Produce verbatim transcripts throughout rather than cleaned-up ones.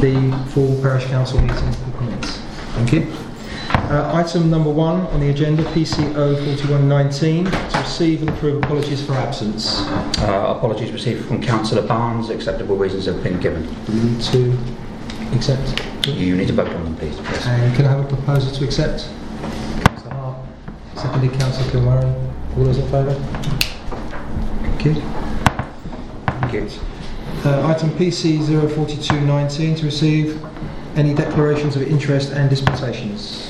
the full parish council meeting will commence. Thank you. Uh, item number one on the agenda, P C O forty-one nineteen, to receive and approve apologies for absence. Uh, apologies received from Councillor Barnes. Acceptable reasons have been given. Do we need to accept? You need to vote on them, please. Yes. And can I have a proposal to accept? Councillor Hart. Seconded, Councillor Kilmurray. All those in favour? Thank you. Thank you. Uh, item P C zero forty-two nineteen, to receive any declarations of interest and dispensations.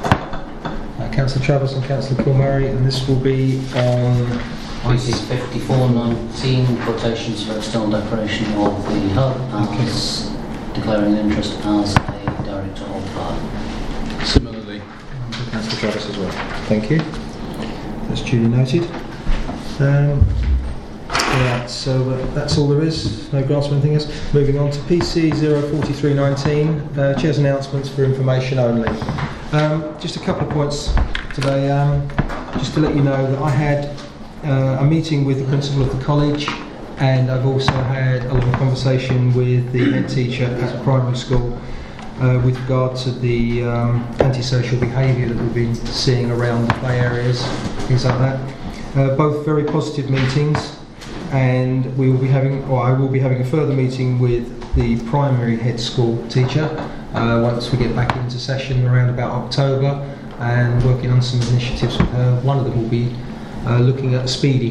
Uh, Councillor Travers and Councillor Kilmurray, and this will be on P C fifty-four nineteen, quotations for external decoration of the hub, as declaring interest as a director of the hub. Similarly. Councillor Travers as well. Thank you. That's duly noted. Um, Right, so uh, that's all there is. No grants or anything else. Moving on to P C zero forty-three nineteen, uh, Chair's announcements for information only. Um, just a couple of points today. Um, just to let you know that I had uh, a meeting with the principal of the college, and I've also had a long conversation with the head teacher at the primary school uh, with regard to the um, antisocial behaviour that we've been seeing around the play areas, things like that. Uh, both very positive meetings. And we will be having, or I will be having a further meeting with the primary head school teacher uh, once we get back into session around about October, and working on some initiatives with her. One of them will be uh, looking at a speeding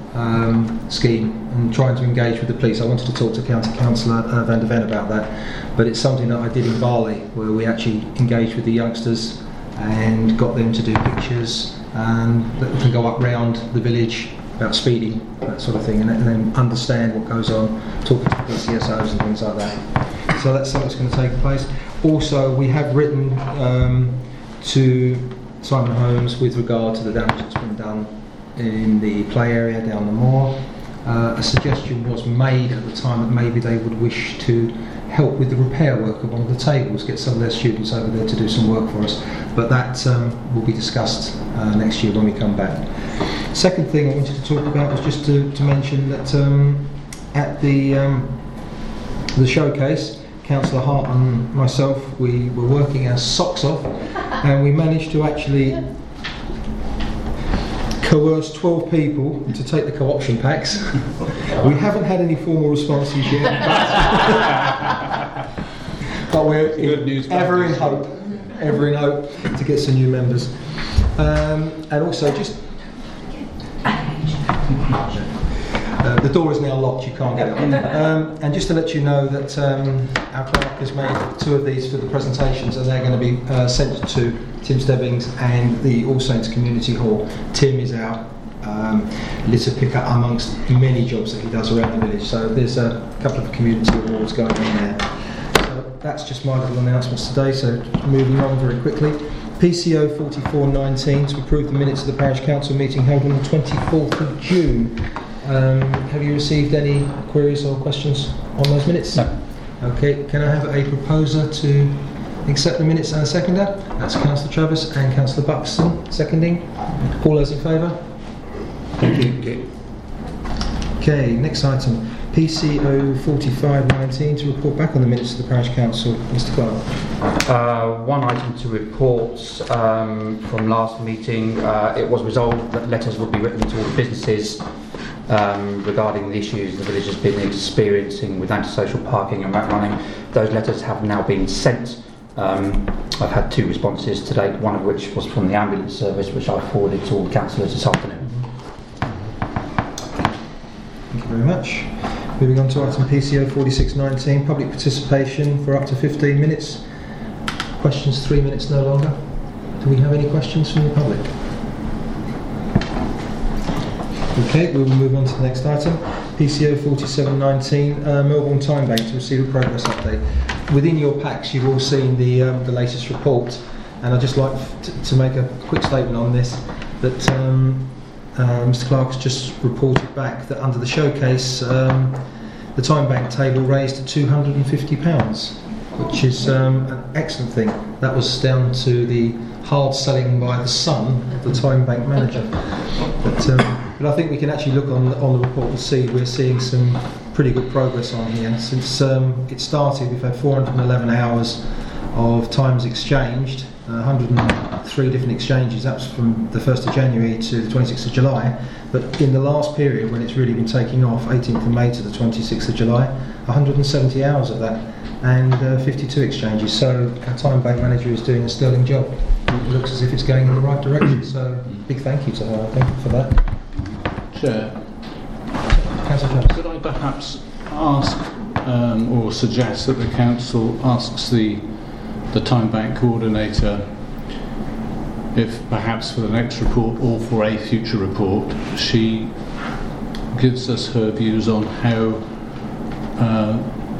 um, scheme and trying to engage with the police. I wanted to talk to County Councillor uh, Van der Ven about that, but it's something that I did in Bali, where we actually engaged with the youngsters and got them to do pictures um, that can go up round the village about speeding, that sort of thing, and, and then understand what goes on, talking to P C S Os and things like that. So that's something that's going to take place. Also, we have written um, to Simon Holmes with regard to the damage that's been done in the play area down the moor. Uh, a suggestion was made at the time that maybe they would wish to help with the repair work of one of the tables, get some of their students over there to do some work for us. But that um, will be discussed uh, next year when we come back. Second thing I wanted to talk about was just to, to mention that um, at the um, the showcase, Councillor Hart and myself, we were working our socks off, and we managed to actually coerce twelve people to take the co-option packs. We haven't had any formal responses yet, but, but we're Good news ever in hope, ever in hope to get some new members. Um, and also just Uh, the door is now locked, you can't get it. Um, and just to let you know that um, our clerk has made two of these for the presentations, and they're going to be uh, sent to Tim Stebbings and the All Saints Community Hall. Tim is our um, litter picker amongst many jobs that he does around the village, so there's a couple of community awards going on there. So that's just my little announcements today, so moving on very quickly. P C O forty-four nineteen, to approve the minutes of the Parish Council meeting held on the twenty-fourth of June. Um, have you received any queries or questions on those minutes? No. Okay, can I have a proposer to accept the minutes and a seconder? That's Councillor Travers and Councillor Buxton seconding. All those in favour? Thank you. Okay, next item. P C O forty-five nineteen, to report back on the minutes of the Parish Council. Mister Clark. Uh, one item to report um, from last meeting. Uh, it was resolved that letters would be written to all the businesses um, regarding the issues the village has been experiencing with antisocial parking and rat running. Those letters have now been sent. Um, I've had two responses to date, one of which was from the ambulance service, which I forwarded to all the councillors this afternoon. Thank you very much. Moving on to item P C O forty-six nineteen, public participation for up to fifteen minutes. Questions three minutes no longer. Do we have any questions from the public? Okay, we will move on to the next item. P C O forty-seven nineteen, uh, Melbourne Time Bank, to receive a progress update. Within your packs you've all seen the um, the latest report, and I'd just like to, to make a quick statement on this, that um, uh, Mister Clark's just reported back that under the showcase um, the Time Bank table raised to two hundred and fifty pounds, which is um, an excellent thing. That was down to the hard selling by the son of the Time Bank manager. But, um, but I think we can actually look on on the report and see we're seeing some pretty good progress on here. Since um, it started, we've had four hundred eleven hours of times exchanged, uh, one hundred three different exchanges. That's from the first of January to the twenty-sixth of July. But in the last period, when it's really been taking off, eighteenth of May to the twenty-sixth of July, one hundred seventy hours of that, and uh, fifty-two exchanges. So our time bank manager is doing a sterling job. It looks as if it's going in the right direction. So big thank you to her. Thank you for that. Chair, Councillor Jones. could I perhaps ask um, or suggest that the council asks the the time bank coordinator if perhaps for the next report or for a future report she gives us her views on how uh,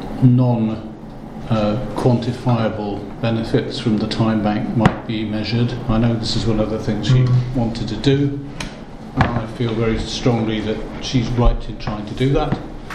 non uh, quantifiable benefits from the time bank might be measured. I know this is one of the things she Mm. wanted to do, and I feel very strongly that she's right in trying to do that,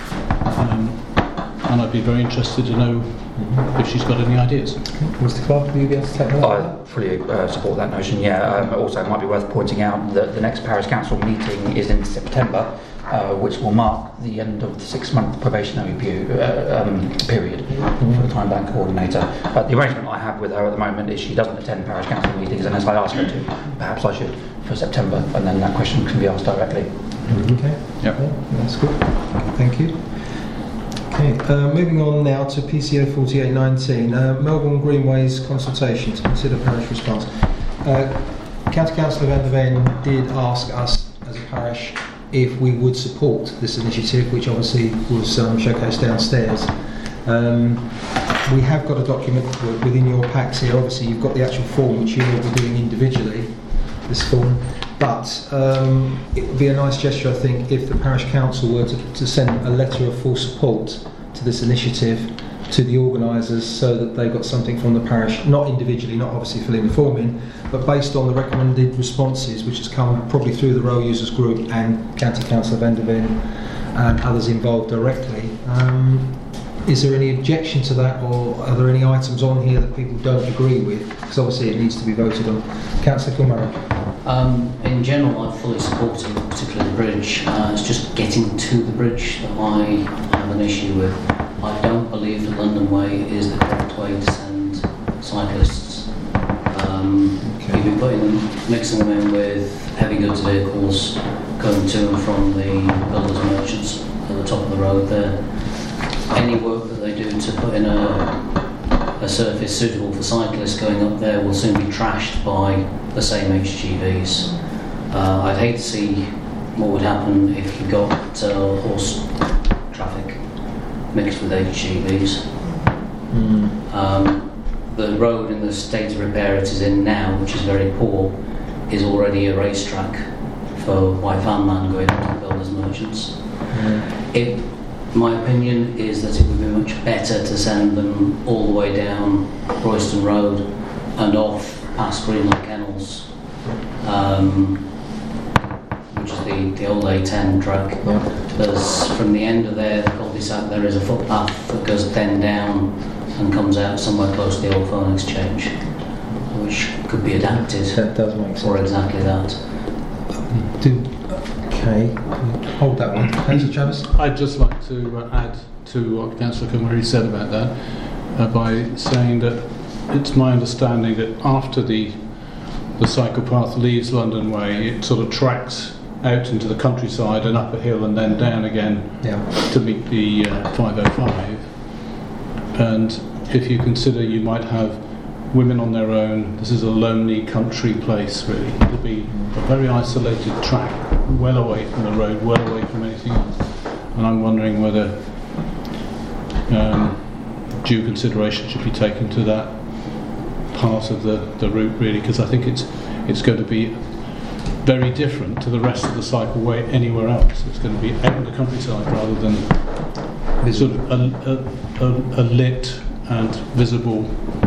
um, and I'd be very interested to know if she's got any ideas. Mister Clark, will you be able to take that? I fully uh, support that notion, yeah. Um, also, it might be worth pointing out that the next Parish Council meeting is in September, uh, which will mark the end of the six-month probationary pu- uh, um, period for the time bank coordinator. Uh, the arrangement I have with her at the moment is she doesn't attend Parish Council meetings unless I ask her to. Perhaps I should for September, and then that question can be asked directly. Okay. Yep. Yeah, that's good. Thank you. Okay, uh, moving on now to P C O forty-eight nineteen, uh, Melbourne Greenways consultation to consider parish response. Uh, County Councillor Van der Ven did ask us as a parish if we would support this initiative, which obviously was um, showcased downstairs. Um, we have got a document within your packs here. Obviously, you've got the actual form, which you will be doing individually, this form. But um, it would be a nice gesture, I think, if the parish council were to, to send a letter of full support to this initiative to the organisers, so that they got something from the parish, not individually, not obviously filling the form in, but based on the recommended responses, which has come probably through the Royal Users Group and County Councillor Van der Ven and others involved directly. Um, is there any objection to that, or are there any items on here that people don't agree with? Because obviously it needs to be voted on. Councillor Kilmarnock. Um, in general, I fully support it, particularly the bridge. Uh, it's just getting to the bridge that I have an issue with. I don't believe the London Way is the correct way to send cyclists. Um, Okay. You'd be putting them, mixing them in with heavy goods vehicles going to and from the builders merchants at the top of the road there. Any work that they do to put in a, a surface suitable for cyclists going up there will soon be trashed by the same H G Vs. Uh, I'd hate to see what would happen if you got uh, horse traffic mixed with H G Vs. Mm. Um, the road in the state of repair it is in now, which is very poor, is already a racetrack for white van man going up to builders merchants. Mm. It, my opinion is that it would be much better to send them all the way down Royston Road and off past Greenland Kennels, um, which is the, the old A ten track. Yeah. There's, from the end of there, the cul-de-sac, there is a footpath that goes then down and comes out somewhere close to the old phone exchange, which could be adapted That does make sense. for exactly that. Do, okay, hold that one. Councillor Travis? I'd just like to uh, add to what Councillor Kilmary said about that uh, by saying that it's my understanding that after the the cycle path leaves London Way, it sort of tracks out into the countryside and up a hill and then down again Yeah. to meet the uh, five oh five. And if you consider you might have women on their own, this is a lonely country place really. It'll be a very isolated track, well away from the road, well away from anything else. And I'm wondering whether um, due consideration should be taken to that part of the, the route really, because I think it's it's going to be very different to the rest of the cycleway anywhere else. It's going to be out in the countryside rather than sort of a, a, a, a lit and visible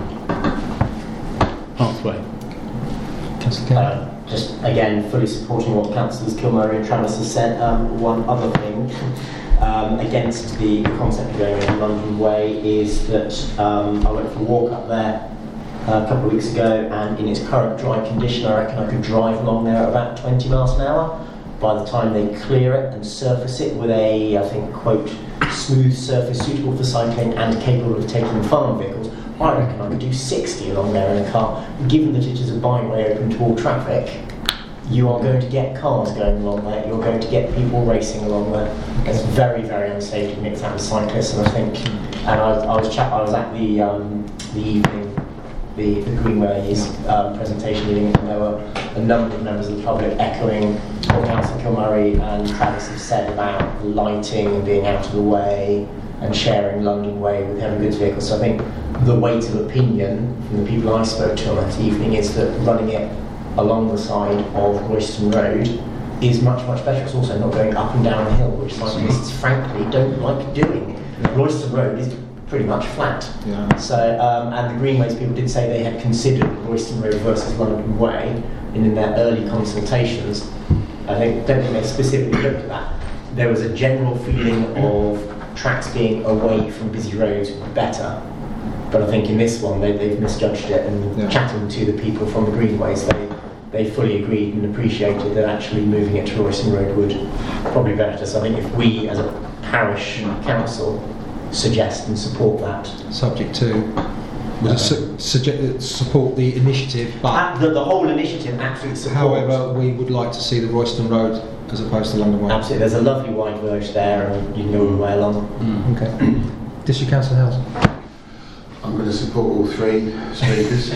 pathway. Councillor Kelly? Uh, just again, fully supporting what Councillors Kilmurray and Travis has said. Um, one other thing um, against the concept of going in London Way is that um, I went for a walk up there uh, a couple of weeks ago, and in its current dry condition, I reckon I could drive along there at about twenty miles an hour. By the time they clear it and surface it with a, I think, quote, smooth surface suitable for cycling and capable of taking farm vehicles, I reckon I could do sixty along there in a car. Given that it is a byway open to all traffic, you are going to get cars going along there, you're going to get people racing along there. It's very, very unsafe to mix that with cyclists, and I think, and I, I was chat, I was at the um, the evening, the, the Greenways um, presentation meeting, and there were a number of members of the public echoing what Councillor Kilmurray and Travis have said about lighting and being out of the way and sharing London Way with heavy goods vehicles. So I think the weight of opinion from the people I spoke to on that evening is that running it along the side of Royston Road is much, much better. It's also not going up and down a hill, which cyclists frankly don't like doing. Royston Road is pretty much flat. Yeah. So, um, and the Greenways people did say they had considered Royston Road versus London Way, and in their early consultations, I think, don't think they specifically looked at that. There was a general feeling of tracks being away from busy roads better. But I think in this one, they, they've misjudged it, and Yeah. chatting to the people from the Greenways, they, they fully agreed and appreciated that actually moving it to Royston Road would probably be better. So I think if we, as a parish council, suggest and support that. Subject to, would it su- suggest, support the initiative, but Uh, the, the whole initiative absolutely supports. however, we would like to see the Royston Road as opposed to London Way. Absolutely, there's a lovely wide verge there, and you can go all the way along. Mm. Okay. District Councillor House. I'm going to support all three speakers,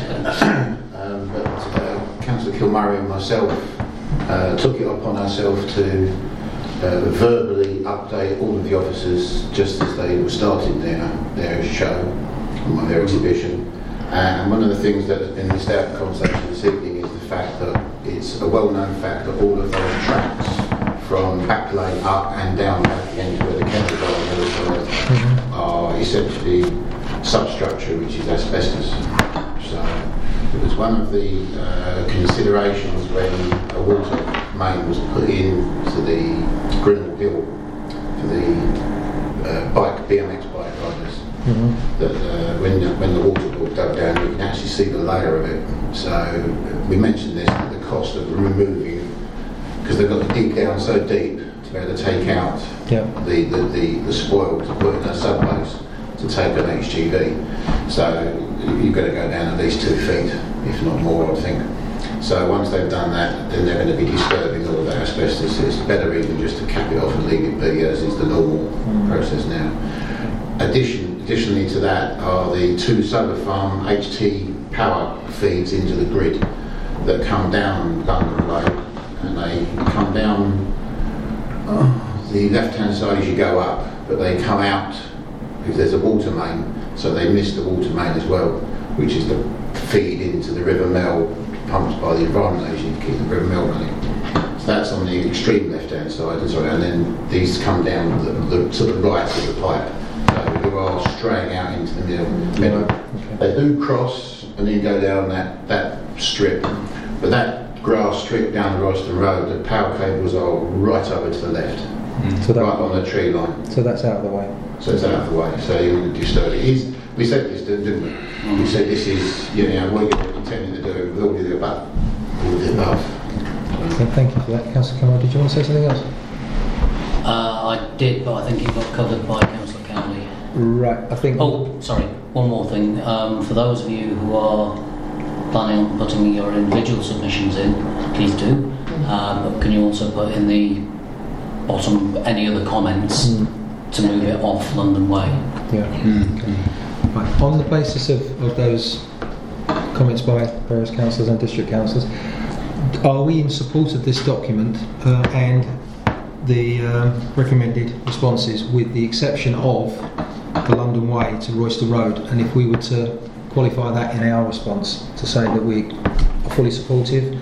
um, but uh, Councillor Kilmurray and myself uh, took it upon ourselves to uh, verbally update all of the officers just as they were starting their, their show, or their exhibition. And one of the things that has been missed out of the conversation this evening is the fact that it's a well-known fact that all of those tracks from Back Lane up and down back end where the Kennedy Garden is Mm-hmm. are essentially substructure which is asbestos. So it was one of the uh, considerations when a water main was put in to the Grinnell Hill for the uh, bike, B M X bike riders, Mm-hmm. that uh, when, the, when the water board dug down you can actually see the layer of it. So we mentioned this, that the cost of removing, because they've got to dig down so deep to be able to take out Yeah. the, the, the, the spoil to put in a sub-base to take an H G V. So you've got to go down at least two feet, if not more, I think. So once they've done that, then they're going to be disturbing all of that asbestos. It's better even just to cap it off and leave it be, as is the normal mm. process now. Addition, additionally to that are the two solar farm H T power feeds into the grid that come down London Way, and they come down oh, the left-hand side as you go up, but they come out because there's a water main, so they miss the water main as well, which is the feed into the River Mell, pumped by the Environment Agency to keep the River Mell running. So that's on the extreme left-hand side, and sorry, and then these come down the, the, to the right of the pipe. So you are straying out into the middle. middle. Okay. They do cross and then go down that, that strip, but that grass strip down the Royston Road, the power cables are right over to the left, So, that, right on the tree line. so that's out of the way. So it's out of the way, so you wouldn't disturb it. Is, we said this, didn't we? We said this is, you know, what you're intending to do with all of the above. All of the above. So thank you for that. Councillor Cameron, did you want to say something else? Uh, I did, but I think it got covered by Councillor Cowley. Right, I think... Oh, sorry, one more thing. Um, for those of you who are planning on putting your individual submissions in, please do. Uh, but can you also put in the bottom any other comments Mm. to move it off London Way? Yeah. Mm. Okay. Right. On the basis of, of those comments by various councillors and district councillors, are we in support of this document uh, and the um, recommended responses, with the exception of the London Way to Royston Road? And if we were to qualify that in our response to say that we are fully supportive,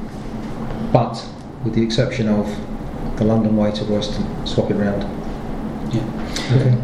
but with the exception of the London Way to Royston, swap it round. Yeah. Okay.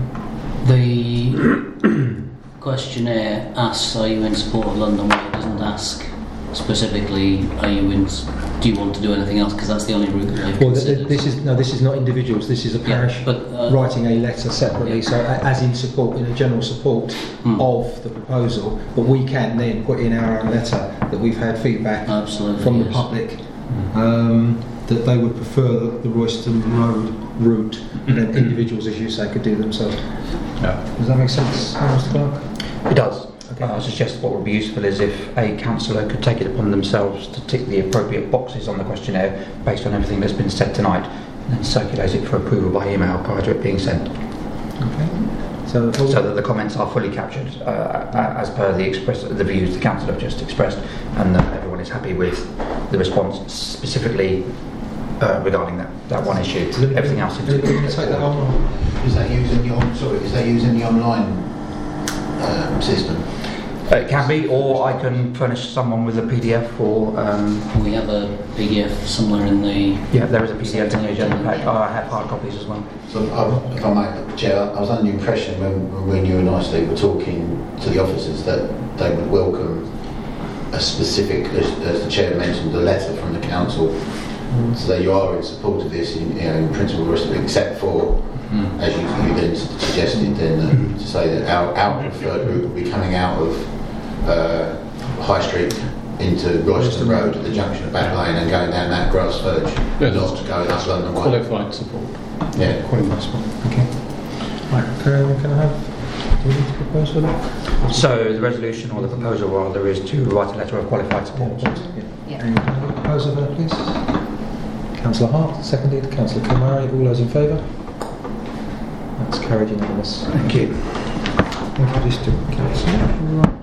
The questionnaire asks, are you in support of London Way? It doesn't ask specifically, are you in, do you want to do anything else? Because that's the only route that they've Well, th- considered. this is no, this is not individuals. This is a parish Yeah, but, uh, writing a letter separately, yeah. so a- as in support, in a general support Mm. of the proposal. But we can then put in our own letter that we've had feedback Absolutely, from the yes. public um, that they would prefer the, the Royston Road route, and then individuals, as you say, could do themselves. Yeah. Does that make sense, Mister Clark? It does. Okay. Uh, I suggest what would be useful is if a councillor could take it upon themselves to tick the appropriate boxes on the questionnaire based on everything that's been said tonight, and then circulate it for approval by email prior to it being sent, Okay. So, so that the comments are fully captured uh, as per the express the views the council have just expressed, and that everyone is happy with the response specifically uh, regarding that, that one issue. Everything else seems to be. take that on. Or? Is that using the on, sorry, is that using the online um, system? Uh, it can be, or I can furnish someone with a P D F or... Um, We have a P D F somewhere in the... yeah, there is a P D F in the agenda pack. Oh, I have hard copies as well. So, I, if I might, Chair, I was under the impression when, when you and I, Steve, were talking to the officers that they would welcome a specific, as, as the Chair mentioned, a letter from the council, mm. so that you are in support of this in, you know, in principle, except for, mm. as you, you then suggested, then uh, mm. to say that our, our preferred route would be coming out of uh, High Street into Royston Road at the junction of Back Lane and going down that grass verge, yeah, not going up London Way. Qualified support. Yeah, Qualified support. Okay. Right. Um, can I have? Do we need to propose for that? So the resolution or the proposal rather is to write a letter of qualified support. Yeah. Yeah. And can I have a proposal for that, please? Councillor Hart, seconded. Councillor Kilmurray, all those in favour? That's carried unanimous. Thank you. Thank you, District Councillor. Right.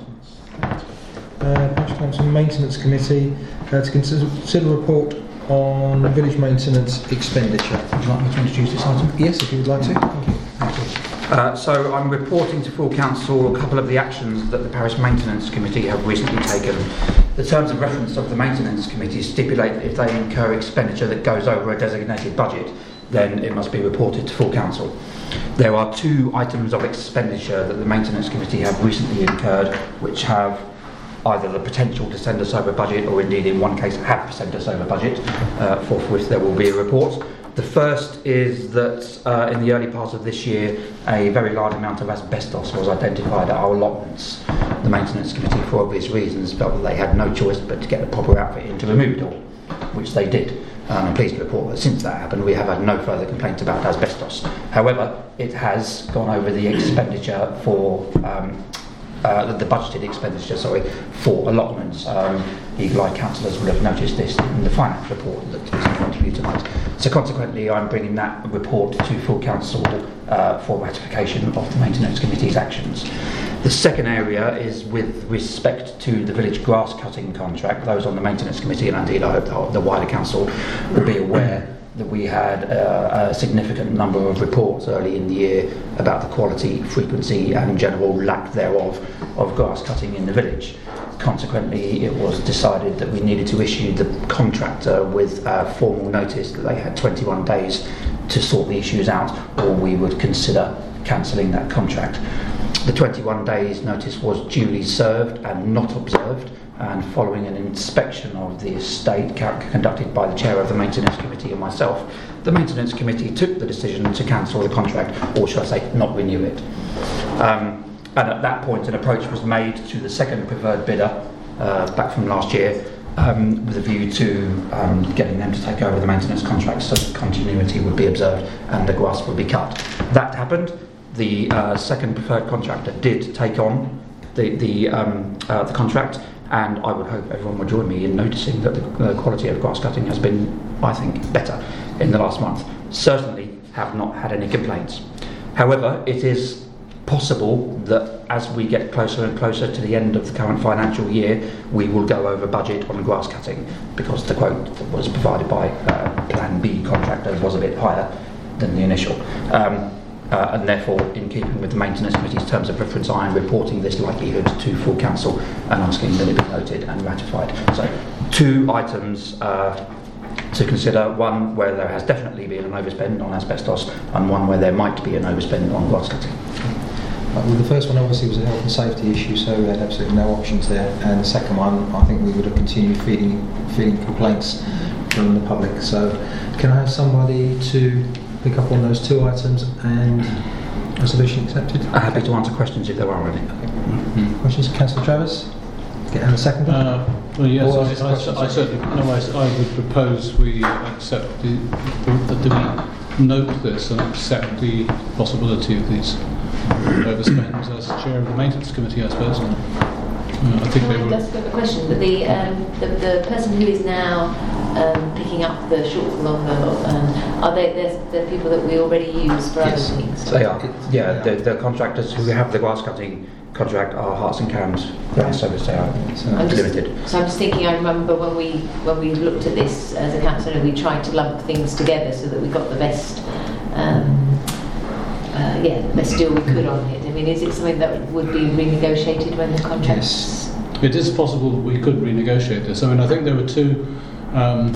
Uh, Parish Council Maintenance Committee uh, to consider, consider a report on village maintenance expenditure. Would you like me to introduce this item? Yes, if you would like to. Thank you. Thank you. Uh, so I'm reporting to full council a couple of the actions that the Parish Maintenance Committee have recently taken. The terms of reference of the Maintenance Committee stipulate that if they incur expenditure that goes over a designated budget, then it must be reported to full council. There are two items of expenditure that the Maintenance Committee have recently incurred which have either the potential to send us over budget or indeed in one case have sent us over budget. Uh, forthwith there will be a report. The first is that uh, in the early part of this year a very large amount of asbestos was identified at our allotments. The Maintenance Committee, for obvious reasons, felt that they had no choice but to get the proper outfit in to remove it all, which they did. Um, I'm pleased to report that since that happened we have had no further complaints about asbestos. However, it has gone over the expenditure for um, Uh, the, the budgeted expenditure, sorry, for allotments. Um, Eagle-eyed councillors will have noticed this in the finance report that is in front of you tonight. So consequently, I'm bringing that report to full council uh, for ratification of the Maintenance Committee's actions. The second area is with respect to the village grass cutting contract. Those on the Maintenance Committee, and indeed I hope the, the wider council, will be aware that we had uh, a significant number of reports early in the year about the quality, frequency and general lack thereof of grass cutting in the village. Consequently, it was decided that we needed to issue the contractor with a formal notice that they had twenty-one days to sort the issues out, or we would consider cancelling that contract. The twenty-one days notice was duly served and not observed, and following an inspection of the estate conducted by the chair of the Maintenance Committee and myself, the Maintenance Committee took the decision to cancel the contract, or should I say not renew it. Um, and at that point an approach was made to the second preferred bidder uh, back from last year um, with a view to um, getting them to take over the maintenance contract so that continuity would be observed and the grass would be cut. That happened. The uh, second preferred contractor did take on the, the, um, uh, the contract, and I would hope everyone would join me in noticing that the uh, quality of grass cutting has been, I think, better in the last month. Certainly have not had any complaints. However, it is possible that as we get closer and closer to the end of the current financial year, we will go over budget on grass cutting, because the quote that was provided by uh, Plan B contractors was a bit higher than the initial. Um, Uh, and therefore, in keeping with the Maintenance Committee's terms of reference, I am reporting this likelihood to full council and asking that it be noted and ratified. So, two items uh, to consider: one where there has definitely been an overspend on asbestos, and one where there might be an overspend on grass cutting. Uh, well, the first one obviously was a health and safety issue, so we had absolutely no options there. And the second one, I think we would have continued feeding, feeding complaints from the public. So, can I have somebody to pick up on those two items and resolution accepted? I'm happy to answer questions if there are any. Okay. Mm-hmm. Questions? Councillor Travers? Okay, and a second? Uh, well, yes, Or I, just I, questions? I certainly, no, I, I would propose we accept the, the, the, we note this and accept the possibility of these overspends as chair of the maintenance committee, I suppose. Uh, I think they Can I were. just have a question? That the, um, the the person who is now um, picking up the shortfall on the um, are they they're, they're people that we already use for Yes. other things? They are. Yeah, the, the contractors who have the grass cutting contract are Hearts and Cams Grass Service. They are I'm just, limited. so I'm just thinking. I remember when we when we looked at this as a council, we tried to lump things together so that we got the best. Um, uh, yeah, the best deal we could on it. I mean, is it something that would be renegotiated when the contracts? Yes. It is possible that we could renegotiate this. I mean, I think there were two um,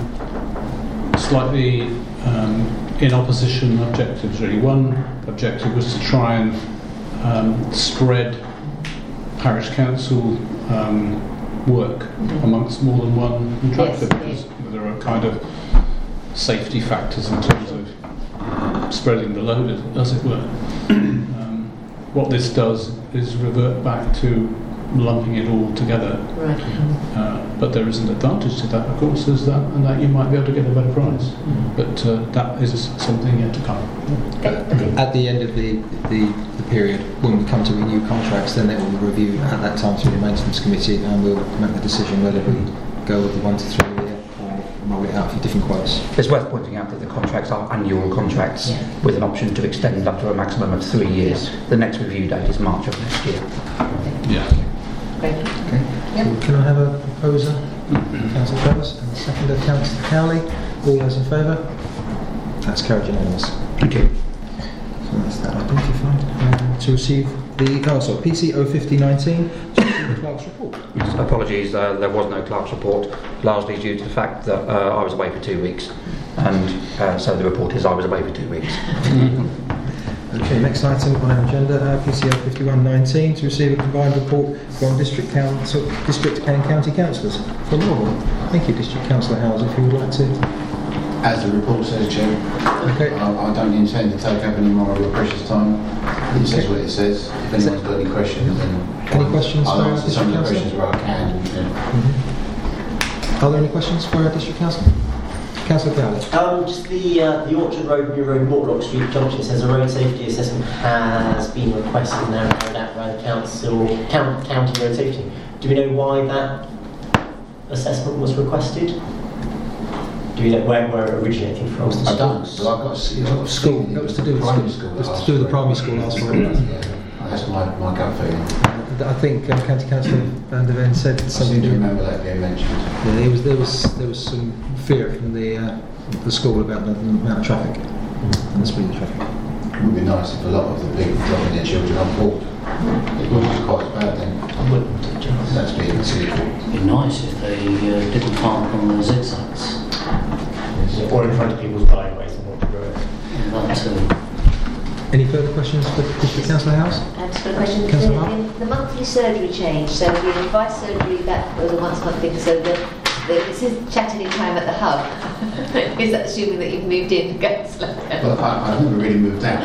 slightly um, in opposition objectives, really. One objective was to try and um, spread parish council um, work Mhm. amongst more than one contractor, Yes, because there are kind of safety factors in terms of spreading the load, as it were. um, what this does is revert back to lumping it all together. Right. Uh, but there is an advantage to that, of course, is that, and that you might be able to get a better price. But uh, that is something yet to come. Okay. Okay. At the end of the, the, the period, when we come to renew contracts, then they will be reviewed at that time through the maintenance committee, and we'll make the decision whether we go with the one to three year or roll it out for different quotes. It's worth pointing out that the contracts are annual contracts Yeah. with an option to extend up to a maximum of three years. The next review date is March of next year. Yeah. Great. Okay. Yep. So can I have a proposer? Councillor Travis, and a seconder, Councillor Cowley. All those in favour? That's carried unanimous. Thank you. So that's that identified. Um, to receive the, oh sorry, P C zero fifty nineteen, to receive the clerk's report. Yes, apologies, uh, there was no clerk's report, largely due to the fact that uh, I was away for two weeks. And uh, so the report is I was away for two weeks. Okay, next item on our agenda, uh, P C L fifty-one nineteen, to receive a combined report from District Council, District and County Councillors from Norwell. Thank you, District Councillor Howes, if you would like to. As the report says, Chair, Okay. I, I don't intend to take up any more of your precious time. It says what it says. If anyone's got any questions, then Any questions I'll for our answer some of the District questions where I can. Yeah. Mm-hmm. Are there any questions for our District Council? Councillor Cowley. Um, just the uh, the Orchard Road, New Road, Mortlock Street junction says a road safety assessment has been requested and now carried out by the council, count, county road safety. Do we know why that assessment was requested? Do we know where, where it originated from? I don't. So I've got a s- I've got a School. That was to do with primary school. school. It was to do with the primary school last week. Yeah, that's my, my gut feeling. I think um, County Councillor Van der Ven said I seem something. to remember that being mentioned. Yeah, there was there was there was some fear from the uh, the school about the amount of traffic and the speed of traffic. It would be nice if a lot of the people dropping their children on board. It wouldn't be quite as bad then. That's being considered. It'd be nice if they uh, didn't park on the zigzags. Or in front of people's driveways and Orchard Road. And that too. Any further questions for District Councillor House? And just got a question. Councillor The, Hart? the, the monthly surgery change. So the advice surgery that was a once month thing. So the, the this is chatting in time at the hub. Is that assuming that you've moved in, Councillor? Well, I, I've never really moved out.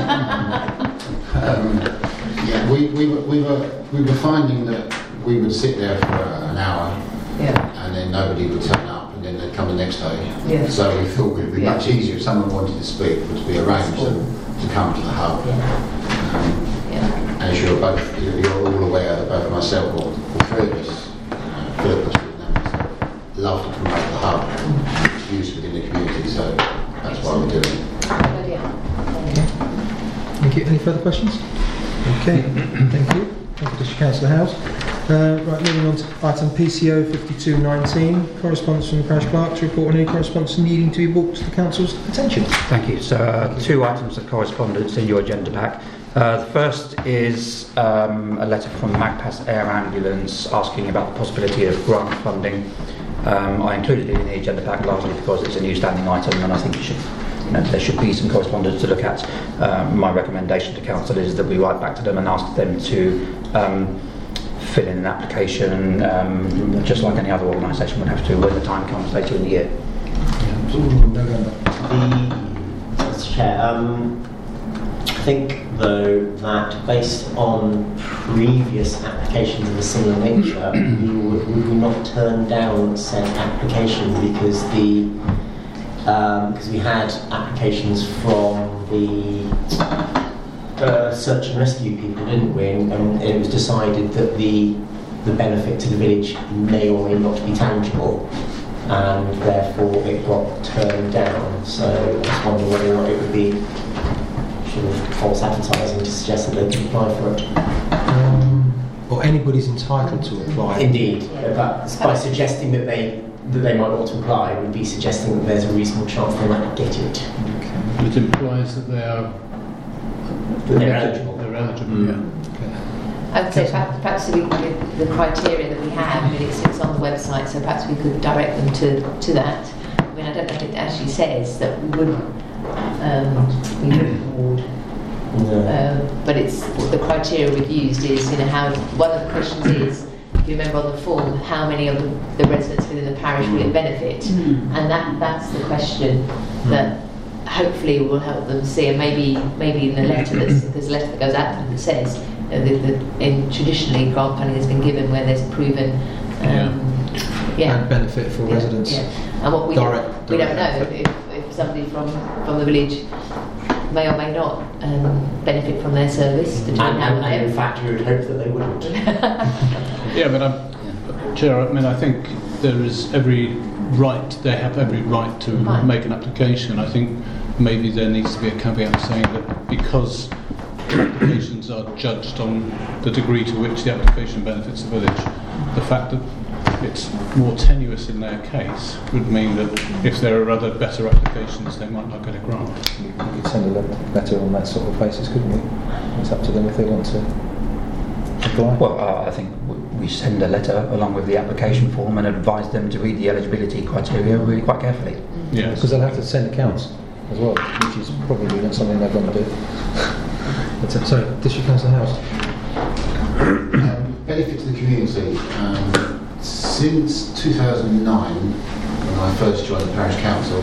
um, yeah, we, we, were, we, were, we were finding that we would sit there for an hour Yeah. and then nobody would turn up and then they'd come the next day. Yeah. So we thought it would be Yeah. much easier if someone wanted to speak, would be arranged them to come to the hub. Um, Yeah. as you're both, you're all aware that both myself or the three of us, uh, Philip was with them, so love to promote the hub. It's used within the community, so that's why we're doing it. Good idea. Thank you. Any further questions? Okay, thank you. Thank you, District Councillor House. Uh, right, moving on to item P C O fifty-two nineteen, correspondence from the parish clerk to report on any correspondence needing to be brought to the council's attention. Thank you. So uh, two items of correspondence in your agenda pack. Uh, the first is um, a letter from Magpas Air Ambulance asking about the possibility of grant funding. Um, I included it in the agenda pack largely because it's a new standing item and I think it should, you know, there should be some correspondence to look at. Um, my recommendation to council is that we write back to them and ask them to um, fill in an application um, just like any other organisation would have to when the time comes later in the year. November. The, Mister Chair, um, think, though, that based on previous applications of a similar nature, we would, would we not turn down said application because the um, because we had applications from the uh, search and rescue people, didn't we? And, and it was decided that the the benefit to the village may or may not be tangible, and therefore it got turned down. So I was wondering whether or not it would be sort of false advertising to suggest that they can apply for it. Um, or anybody's entitled to apply. Indeed, but by suggesting that they that they might want to apply would be suggesting that there's a reasonable chance they might get it. Okay. It implies that they are They're eligible. They're eligible, Mm. yeah. Okay. I would say perhaps, perhaps we, with the criteria that we have, I mean, it sits on the website, so perhaps we could direct them to, to that. I mean, I don't know if it actually says that we would um, we would award, No. uh, but it's the criteria we've used is, you know, how one of the questions is, if you remember on the form, how many of the, the residents within the parish will it benefit, and that that's the question that hopefully will help them see, and maybe maybe in the letter that's, there's a letter that goes out that says. Uh, the, the, in traditionally, grant funding has been given where there's proven, um, yeah, And benefit for yeah, residents. yeah. And what we Direct- don't, we don't know direct if, if somebody from from the village may or may not um, benefit from their service between And, now and, and in and fact, you would hope that they wouldn't. Yeah, but I'm, Chair, I mean, I think there is every right, they have every right to Right. make an application. I think maybe there needs to be a caveat saying that because applications are judged on the degree to which the application benefits the village, the fact that it's more tenuous in their case would mean that if there are other better applications, they might not get a grant. You could send a le- letter on that sort of basis, couldn't we? It's up to them if they want to apply. Well, uh, I think w- we send a letter along with the application form and advise them to read the eligibility criteria really quite carefully. Yes. Because they'll have to send accounts as well, which is probably not something they're going to do. But, uh, sorry, District Councillor House. Um, benefit to the community. Um, since two thousand nine, when I first joined the parish council,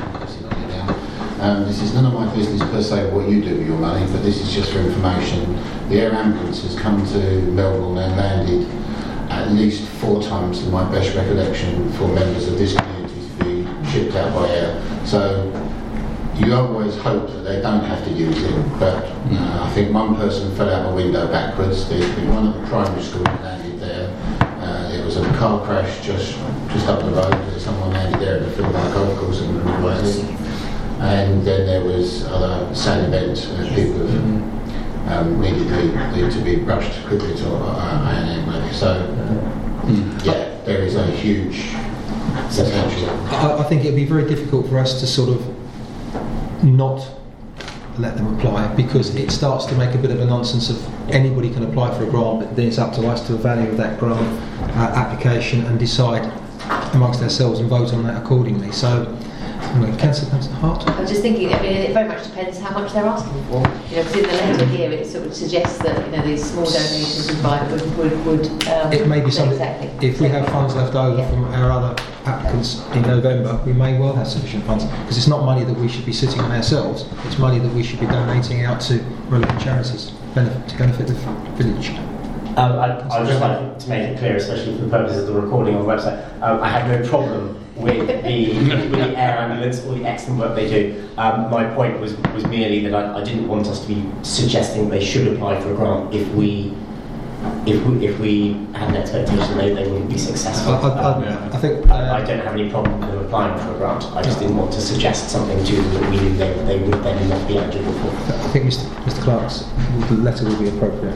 um, this is none of my business per se what you do with your money, but this is just for information. The air ambulance has come to Melbourne and landed at least four times in my best recollection for members of this community to be shipped out by air. So you always hope that they don't have to use it, but uh, I think one person fell out a window backwards. There's been one at the primary school that landed there. Uh, there was a car crash just just up the road. There's someone landed there at the field of golf course and realised it. And then there was other sad events where people have um, needed to, to be rushed quickly to uh, I N M. So yeah, there is a huge potential. I, I think it'd be very difficult for us to sort of not let them apply, because it starts to make a bit of a nonsense of anybody can apply for a grant, but then it's up to us to evaluate that grant uh, application and decide amongst ourselves and vote on that accordingly. So, anyway, Councillor Councillor Hart. I was just thinking, I mean, it very much depends how much they're asking for. You know, because in the letter here, it sort of suggests that, you know, these small donations and buy would, would, would um, It may be something, exactly. if we have funds left over Yeah. from our other applicants in November, we may well have sufficient funds, because it's not money that we should be sitting on ourselves, it's money that we should be donating out to relevant charities benefit, to benefit the village. Um, I, I'd just like to make it clear, especially for the purposes of the recording on the website, um, I have no problem with the, with the air ambulance or the excellent work they do. Um, my point was, was merely that I, I didn't want us to be suggesting they should apply for a grant if we if we, if we had an expectation they, they wouldn't be successful. I, I, I, Um, I think uh, I, I don't have any problem with them applying for a grant. I just didn't want to suggest something to them that we knew they, they would then not be eligible for. I think Mister Mister Clark's letter will be appropriate.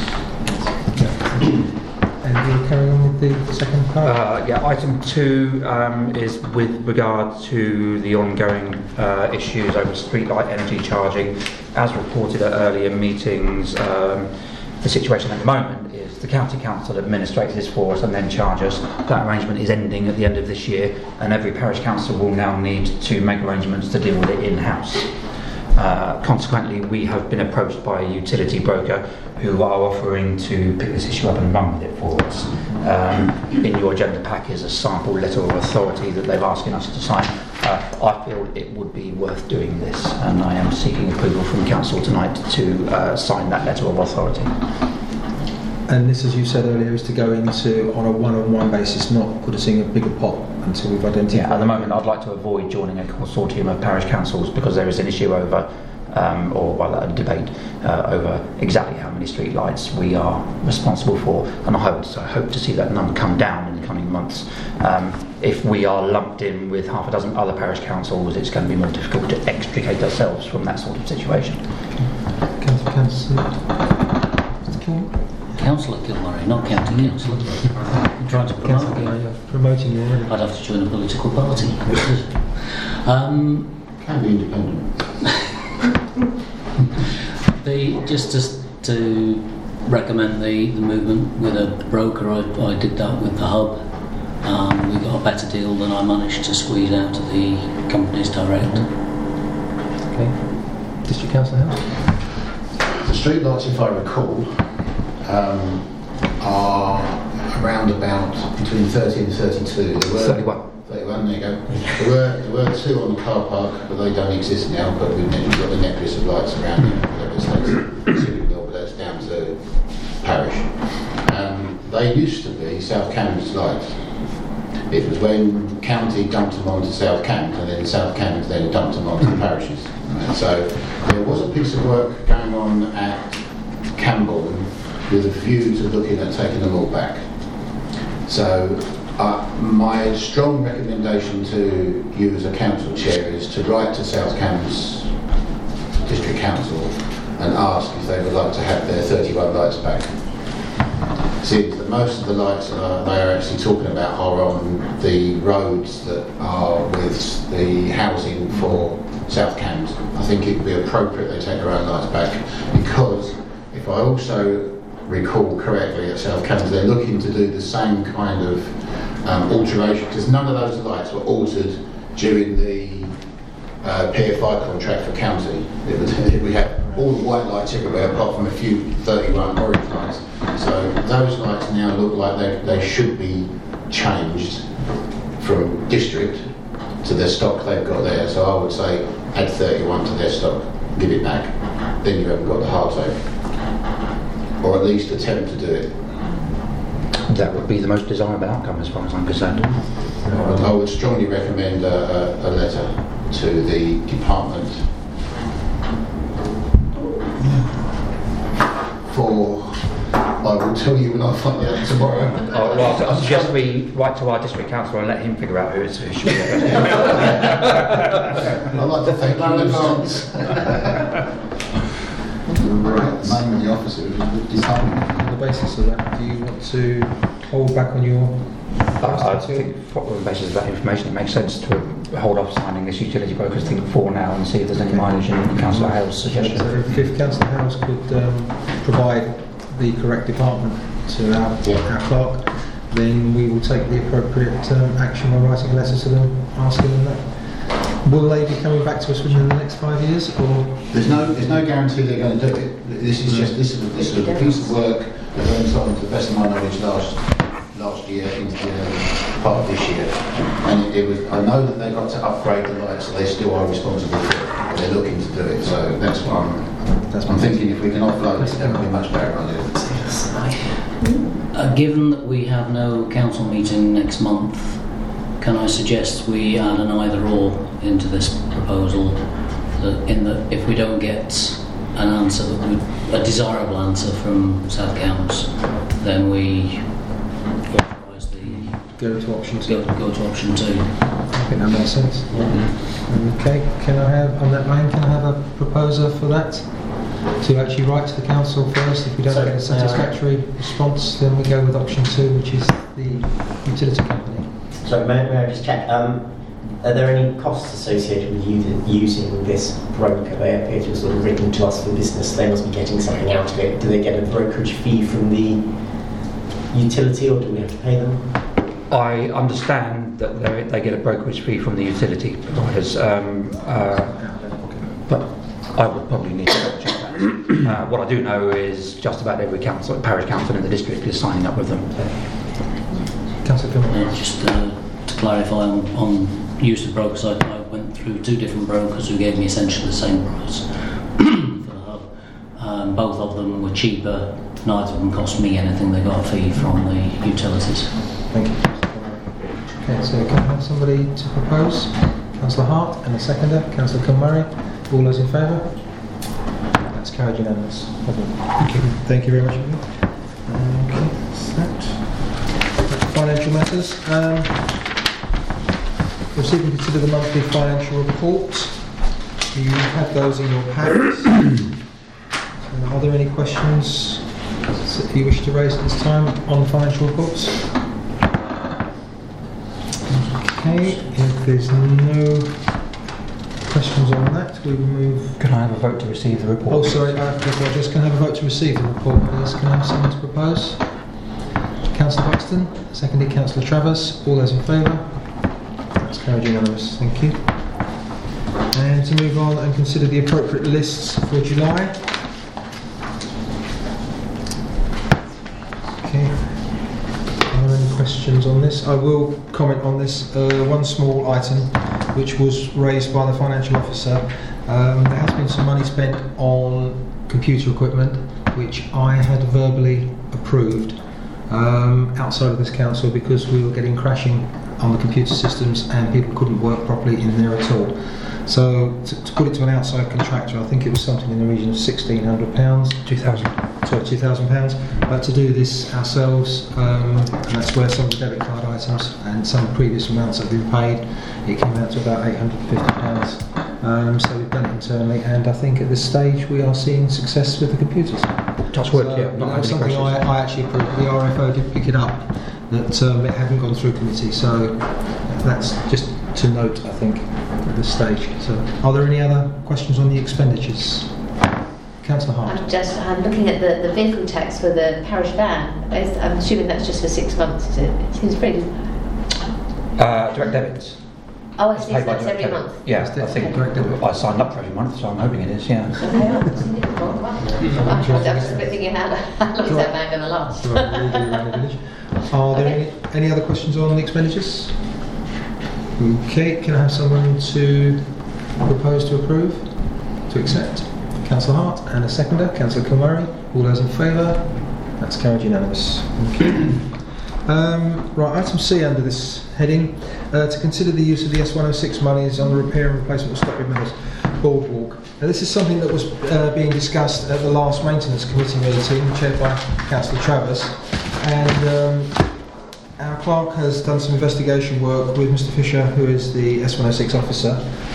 Yeah. And we'll carry on with the second part. Uh, yeah, item two um, is with regard to the ongoing uh, issues over streetlight energy charging. As reported at earlier meetings, um, the situation at the moment is the County Council administrates this for us and then charges. That arrangement is ending at the end of this year, and every parish council will now need to make arrangements to deal with it in-house. Uh, consequently, we have been approached by a utility broker who are offering to pick this issue up and run with it for us. Um, in your agenda pack is a sample letter of authority that they're asking us to sign. Uh, I feel it would be worth doing this, and I am seeking approval from Council tonight to uh, sign that letter of authority. And this, as you said earlier, is to go into on a one-on-one basis, not put us in a bigger pot until we've identified. Yeah, at the moment I'd like to avoid joining a consortium of parish councils because there is an issue over, um, or well, a debate uh, over exactly how many street lights we are responsible for, and I hope, so I hope to see that number come down in the coming months. Um, if we are lumped in with half a dozen other parish councils, it's going to be more difficult to extricate ourselves from that sort of situation. Councillor, Councillor, Mister Kilmurray? Councillor Kilmurray, not county councillor. I'm trying to promote Councillor me. Kilmurray, you're promoting you already. I'd have to join a political party. um, Can be independent. the, just to, to recommend the, the movement with a broker, I, I did that with the Hub. Um, we got a better deal than I managed to squeeze out of the companies direct. Okay. District Councillor House? The street lights, if I recall, um, are around about between thirty and thirty-two. There were thirty-one. thirty-one, there you go. There were, there were two on the car park, but they don't exist now, but we've got the necklace of lights around it, whatever it's like, civic law, but that's down to parish. Um, they used to be South Camden's lights. It was when county dumped them onto South Camden, and then South Camden then dumped them onto the parishes. Right? So there was a piece of work going on at Campbell with a view to looking at taking them all back. So uh, my strong recommendation to you as a council chair is to write to South Camden's District Council and ask if they would like to have their thirty-one lights back. Seems that most of the lights that are, they are actually talking about are on the roads that are with the housing for South Camden. I think it would be appropriate they take their own lights back, because if I also recall correctly, at South Camden they're looking to do the same kind of um, alteration, because none of those lights were altered during the uh, P F I contract for county. It was, we had all the white lights everywhere apart from a few thirty-one orange lights. So those lights now look like they, they should be changed from district to their stock they've got there. So I would say add thirty-one to their stock, give it back, then you haven't got the heart over. Or at least attempt to do it. That would be the most desirable outcome as far as I'm concerned. I would strongly recommend a, a, a letter to the department for, I will tell you when I find out tomorrow. Oh, well, I suggest we write to our district councillor and let him figure out who, it's, who should be there. I'd like to thank you in advance. Right, the name of the officer of the department. On the basis of that, do you want to hold back on your... I think on the basis of that information it makes sense to hold off signing this utility broker's thing for now and see if there's any mileage in Councillor Hale's suggestion. So if Councillor Hales could um, provide the correct department to our, Yeah. our clerk, then we will take the appropriate um, action by writing a letter to them asking them that. Will they be coming back to us within the next five years, or...? There's no, there's no guarantee they're going to do it. This is just, this is, this is a piece of work that went on, to the best of my knowledge, last last year into the early part of this year. And it, it was, I know that they got to upgrade the lights, so they still are responsible for it. They're looking to do it, so that's what I'm, That's I'm thinking if we can offload it, that would be a much better idea. Uh, given that we have no council meeting next month, can I suggest we add an either or into this proposal, that in that if we don't get an answer, that we, a desirable answer from South Cambs, then we authorise the Go to option two. go, go to option two. I think that makes sense. Okay, can I have, on that line, can I have a proposer for that? To actually write to the council first. If we don't So, get a satisfactory response, then we go with option two, which is the utility company. So may, may I just check, um, are there any costs associated with u- using this broker? They appear to have sort of written to us for business, they must be getting something out of it. Do they get a brokerage fee from the utility, or do we have to pay them? I understand that they they get a brokerage fee from the utility providers, um, uh, but I would probably need to double check that. Uh, what I do know is just about every council, parish council in the district is signing up with them. Councillor Kilmarnock. Uh, just uh, to clarify on, on use of brokers, I, I went through two different brokers who gave me essentially the same price for the hub. Um, both of them were cheaper. Neither of them cost me anything. They got a fee from the utilities. Thank you. Okay, so can I have somebody to propose? Councillor Hart and a seconder. Councillor Kilmurray. All those in favour? That's carried unanimous. Thank you. Thank you very much. Okay, that's that. Financial matters. Um, receive and consider the monthly financial report. You have those in your packs. Are there any questions that you wish to raise at this time on financial reports? Okay, if there's no questions on that, we will move. Can I have a vote to receive the report? Oh, sorry, I apologise. Can I have a vote to receive the report, please? Can I have someone to propose? Councillor Buxton, seconded Councillor Travers. All those in favour? That's carried unanimous. Thank you. And to move on and consider the appropriate lists for July. Okay. Are there any questions on this? I will comment on this. Uh, one small item which was raised by the financial officer. Um, there has been some money spent on computer equipment which I had verbally approved um, outside of this council because we were getting crashing on the computer systems and people couldn't work properly in there at all. So to, to put it to an outside contractor, I think it was something in the region of sixteen hundred pounds. two thousand. Sorry, two thousand pounds. But to do this ourselves, um, and that's where some of the debit card items and some previous amounts have been paid, it came out to about eight hundred fifty pounds. Um, so we've done it internally, and I think at this stage we are seeing success with the computers. Touch wood, So, yeah. Not that was having any something I, questions. I actually approved. The R F O did pick it up, that um, it hadn't gone through committee. So that's just to note, I think, at this stage. So, are there any other questions on the expenditures? Councillor Hart. I'm just I'm looking at the, the vehicle tax for the parish van. Is- I'm assuming that's just for six months, is it? It seems pretty. Uh, direct debits. Oh, I It's see, paid so by that's direct every debit. month. Yeah, It's I think direct debit. I signed up for every month, so I'm hoping it is, yeah. Okay, oh, that's difficult. Wow. I was just thinking, how, how long is that van going to last? Right, we'll do around the village. Are there Okay. any, any other questions on the expenditures? Okay, can I have someone to propose to approve, to accept? Councillor Hart and a seconder, Councillor Kilmurray. All those in favour? That's carried unanimous. Thank you. Um, right, item C under this heading, uh, to consider the use of the S one oh six monies on the repair and replacement of Stockbridge Meadows boardwalk. Now, this is something that was uh, being discussed at the last maintenance committee meeting, chaired by Councillor Travers, and um, our clerk has done some investigation work with Mister Fisher, who is the S one oh six officer,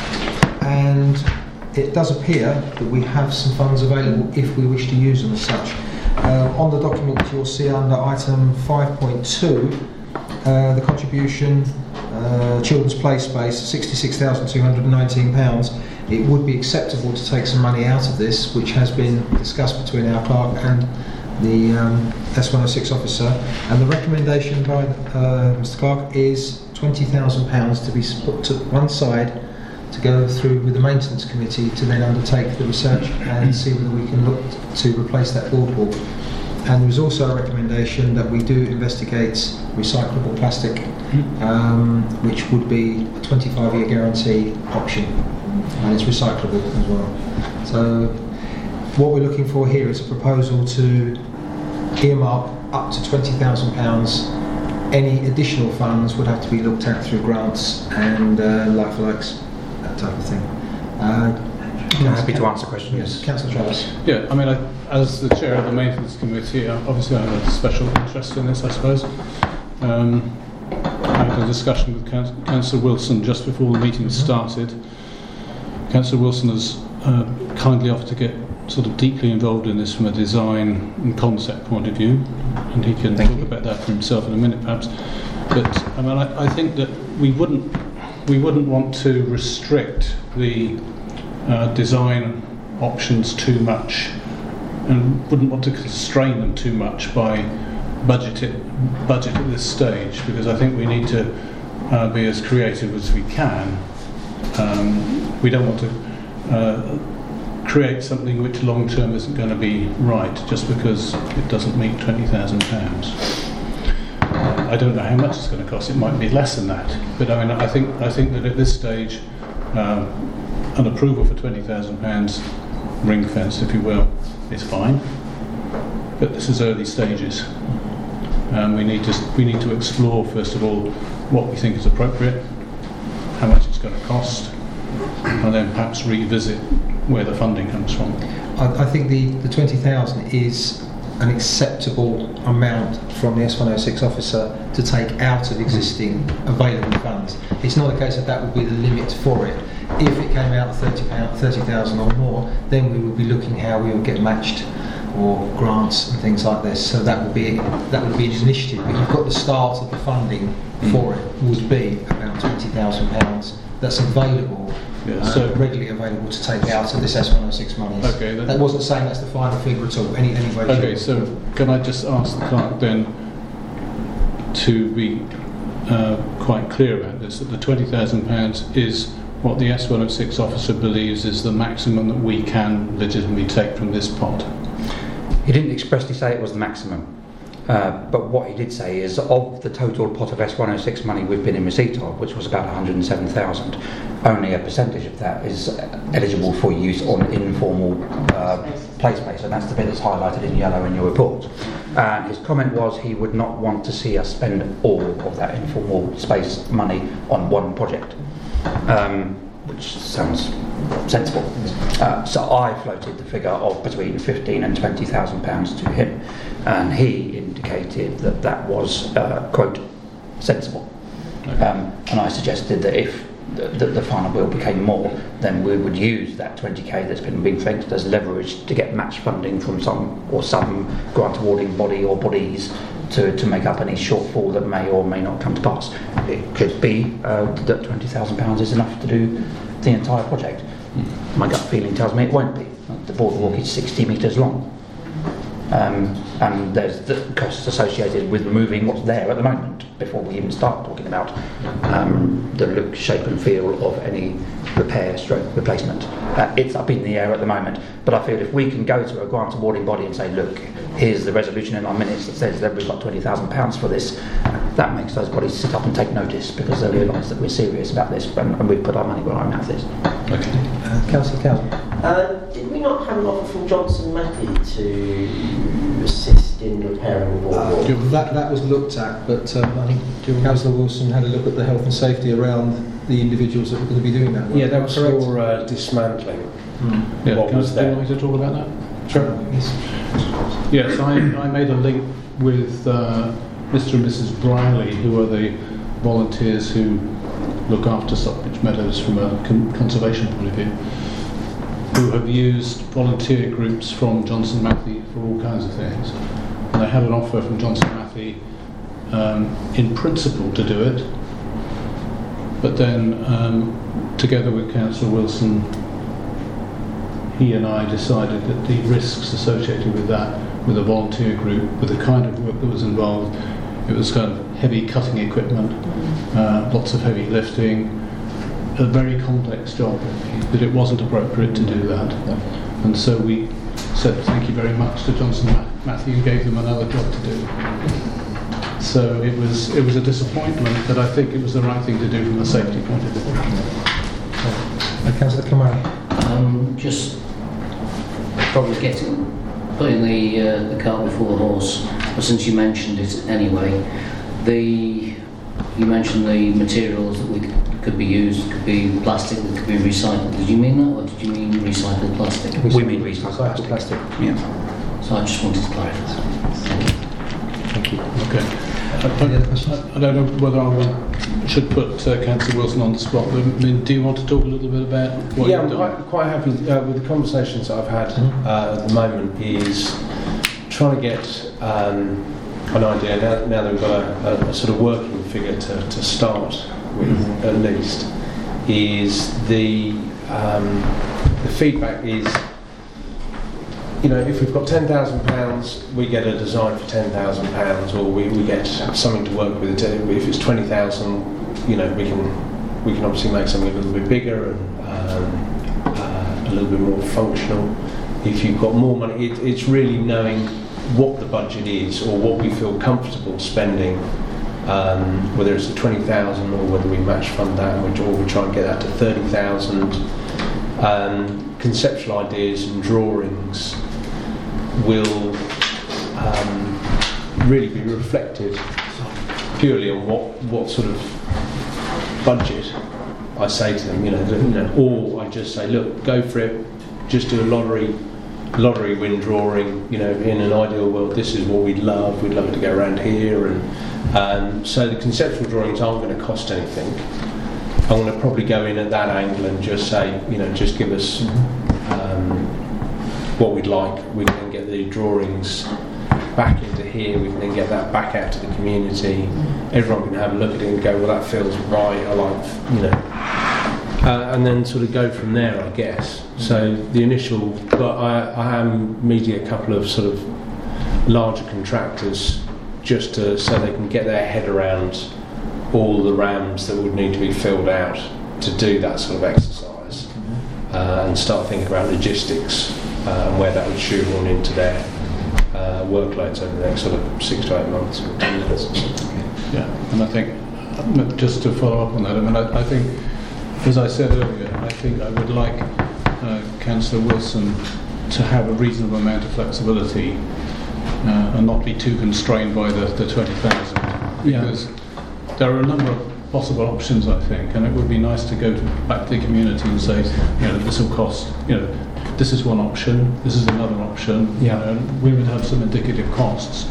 and it does appear that we have some funds available if we wish to use them as such. Uh, on the document you'll see under item five point two, uh, the contribution, uh, Children's Play Space, sixty-six thousand two hundred nineteen pounds. It would be acceptable to take some money out of this, which has been discussed between our clerk and the um, S one oh six officer, and the recommendation by uh, Mister Clark is twenty thousand pounds to be put to one side to go through with the maintenance committee to then undertake the research and see whether we can look to replace that boardwalk. And there is also a recommendation that we do investigate recyclable plastic, um, which would be a twenty-five year guarantee option, and it's recyclable as well. So what we're looking for here is a proposal to earmark up to twenty thousand pounds. Any additional funds would have to be looked at through grants and uh, like-for-likes, that type of thing. Uh, I'm happy to answer questions. Yes, Councillor Travers. Yeah, I mean, I, as the chair of the maintenance committee, uh, obviously I have a special interest in this, I suppose. Um, I had a discussion with Council, Councillor Wilson just before the meeting started. Councillor Wilson has uh, kindly offered to get sort of deeply involved in this from a design and concept point of view, and he can Thank talk you. about that for himself in a minute, perhaps. But I mean, I, I think that we wouldn't we wouldn't want to restrict the uh, design options too much, and wouldn't want to constrain them too much by budget it, budget at this stage, because I think we need to uh, be as creative as we can. Um, we don't want to uh, create something which long term isn't going to be right just because it doesn't meet twenty thousand pounds. Uh, I don't know how much it's going to cost. It might be less than that. But I mean, I think I think that at this stage, um, an approval for twenty thousand pounds, ring fence, if you will, is fine. But this is early stages. Um, we need to we need to explore first of all what we think is appropriate, how much it's going to cost, and then perhaps revisit where the funding comes from. I, I think the, the twenty thousand is an acceptable amount from the S one oh six officer to take out of existing available funds. It's not a case of that would be the limit for it. If it came out at thirty thousand or more, then we would be looking how we would get matched or grants and things like this. So that would be that would be an initiative. But you've got the start of the funding for it would be about twenty thousand pounds that's available. Yeah, uh, so readily available to take out of this S one oh six money. Okay, then- that wasn't saying that's the final figure at all. Any any way. Okay, so can I just ask the clerk then to be uh, quite clear about this, that the twenty thousand pounds is what the S one oh six officer believes is the maximum that we can legitimately take from this pot? He didn't expressly say it was the maximum, uh, but what he did say is of the total pot of S one oh six money we've been in receipt of, which was about one hundred seven thousand, only a percentage of that is eligible for use on informal uh, play space, and that's the bit that's highlighted in yellow in your report. Uh, his comment was he would not want to see us spend all of that informal space money on one project, um, which sounds sensible. Uh, so I floated the figure of between fifteen and twenty thousand pounds to him, and he indicated that that was uh, quote sensible. Um, and I suggested that if the, the, the final bill became more, then we would use that twenty k that's been ring-fenced as leverage to get match funding from some or some grant awarding body or bodies to, to make up any shortfall that may or may not come to pass. It could be uh, that twenty thousand pounds is enough to do the entire project. My gut feeling tells me it won't be. The boardwalk is sixty metres long. Um, and there's the costs associated with removing what's there at the moment before we even start talking about um, the look, shape and feel of any repair stroke replacement. Uh, it's up in the air at the moment, but I feel if we can go to a grant awarding body and say, look, here's the resolution in our minutes that says that we've got twenty thousand pounds for this, that makes those bodies sit up and take notice because they realise that we're serious about this and, and we've put our money where our mouth is. Okay. Uh, Councillor Cowell. Uh, did we not have an offer from Johnson Matthey to assist in repairing the boardwalk? Uh, that, that was looked at, but um, I think Councillor Wilson had a look at the health and safety around the individuals that were going to be doing that work. Yeah, that was correct? for uh, dismantling. Hmm. Yeah, What can was I, do you there? want me to talk about that? Sure. Yes. Yes, I, I made a link with uh, Mister and Missus Briley, who are the volunteers who look after Stockbridge Meadows from a con- conservation point of view, who have used volunteer groups from Johnson Matthey for all kinds of things. And they had an offer from Johnson Matthey um, in principle to do it, but then um, together with Councillor Wilson, he and I decided that the risks associated with that, with a volunteer group, with the kind of work that was involved, it was kind of heavy cutting equipment, uh, lots of heavy lifting, a very complex job, that it wasn't appropriate to do that. And so we said thank you very much to Johnson Matthey and gave them another job to do. So it was it was a disappointment, but I think it was the right thing to do from a safety point of view. Uh, Councillor Kamari. Um, just probably getting putting the uh, the cart before the horse. But since you mentioned it anyway, the you mentioned the materials that we could, could be used could be plastic that could be recycled. Did you mean that, or did you mean recycled plastic? We mean recycled plastic. plastic. Yeah. So I just wanted to clarify. Thank you. Thank you. Okay. Any other questions? I, I don't know whether I will, should put uh, Councillor Wilson on the spot, but I mean, do you want to talk a little bit about what Yeah, you've I'm done? quite, quite happy uh, with the conversations that I've had uh, at the moment is trying to get um, an idea, now, now that we've got a, a, a sort of working figure to, to start with, mm-hmm. at least, is the, um, the feedback is, you know, if we've got ten thousand pounds, we get a design for ten thousand pounds, or we, we get something to work with. If it's twenty thousand, you know, we can we can obviously make something a little bit bigger and um, uh, a little bit more functional. If you've got more money, it, it's really knowing what the budget is or what we feel comfortable spending, um, whether it's a twenty thousand or whether we match fund that, and we, or we try and get that to thirty thousand. Um, conceptual ideas and drawings will um, really be reflected purely on what, what sort of budget I say to them, you know, that, you know, or I just say, look, go for it, just do a lottery, lottery win drawing, you know, in an ideal world, this is what we'd love, we'd love it to go around here, and um, so the conceptual drawings aren't going to cost anything. I'm going to probably go in at that angle and just say, you know, just give us um, what we'd like. We can then get the drawings back into here, we can then get that back out to the community. Everyone can have a look at it and go, well, that feels right, I like, you know. Uh, and then sort of go from there, I guess. So the initial, but I, I am meeting a couple of sort of larger contractors just to, so they can get their head around all the RAMs that would need to be filled out to do that sort of exercise, uh, and start thinking about logistics uh, and where that would shoehorn into their uh, workloads over the next sort of six to eight months or ten years. Yeah, and I think, just to follow up on that, I mean, I, I think, as I said earlier, I think I would like uh, Councillor Wilson to have a reasonable amount of flexibility uh, and not be too constrained by the, the twenty thousand. Because there are a number of possible options, I think, and it would be nice to go to, back to the community and say, you know, this will cost, you know, this is one option, this is another option, Yeah. you know, and we would have some indicative costs.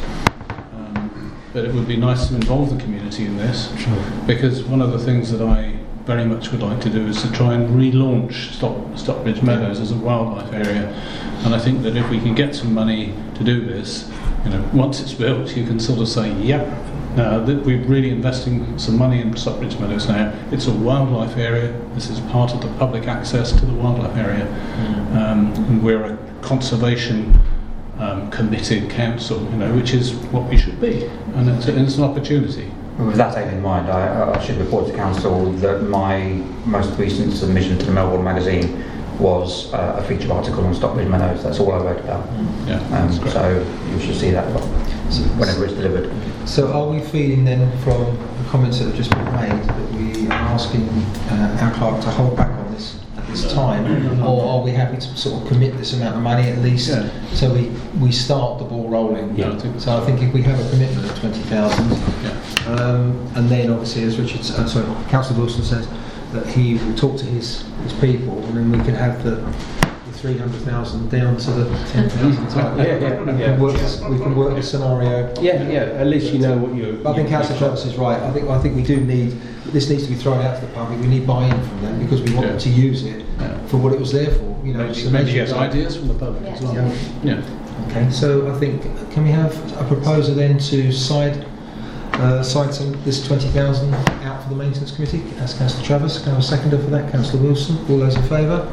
Um, but it would be nice to involve the community in this, Sure. because one of the things that I very much would like to do is to try and relaunch Stock, Stockbridge Meadows as a wildlife area. And I think that if we can get some money to do this, you know, once it's built, you can sort of say, yep, now that we're really investing some money in Stockbridge Meadows now. It's a wildlife area. This is part of the public access to the wildlife area. Mm. Um, and we're a conservation um, committed council, you know, which is what we should be. And it's, and it's an opportunity. With that aim in mind, I, I should report to Council that my most recent submission to the Melbourne Magazine was uh, a feature article on Stockbridge Meadows. That's all I wrote about. Yeah, um, that's great. So you should see that whenever it's delivered. So are we feeling then from the comments that have just been made that we are asking uh, our clerk to hold back on this at this time, or are we happy to sort of commit this amount of money at least, Yeah. so we, we start the ball rolling? Yeah, I think So I think if we have a commitment of twenty thousand, Yeah. um, and then obviously as Richard, uh, sorry, Councillor Wilson says that he will talk to his, his people, and then we can have the three hundred thousand down to the ten thousand type. Yeah, yeah, We yeah. can work this, we can work the scenario. Yeah, yeah. At least you know what you're. But I think Councillor Travis is right. I think I think we do need, this needs to be thrown out to the public. We need buy-in from them because we want Yeah. them to use it Yeah. for what it was there for. You know, Maybe, so maybe make get sure- ideas from the public as well. Yeah. Yeah. Okay, so I think, can we have a proposer then to side uh, side some, this twenty thousand out for the maintenance committee? That's Councillor Travis. Can I have a seconder for that? Councillor Wilson. All those in favour?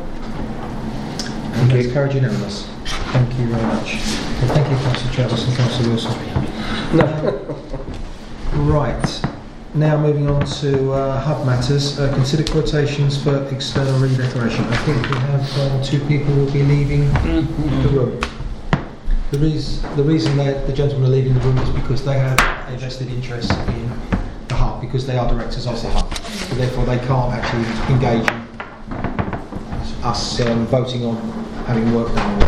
And that's carried unanimous. Thank you very much. Well, thank you, Councillor Travis and Councillor Wilson. No. Right. Now moving on to uh, hub matters. Uh, consider quotations for external redecoration. I think we have uh, two people will be leaving the room. The reason, the reason that the gentlemen are leaving the room is because they have a vested interest in the hub, because they are directors of the hub. So therefore they can't actually engage in us um, voting on having work done.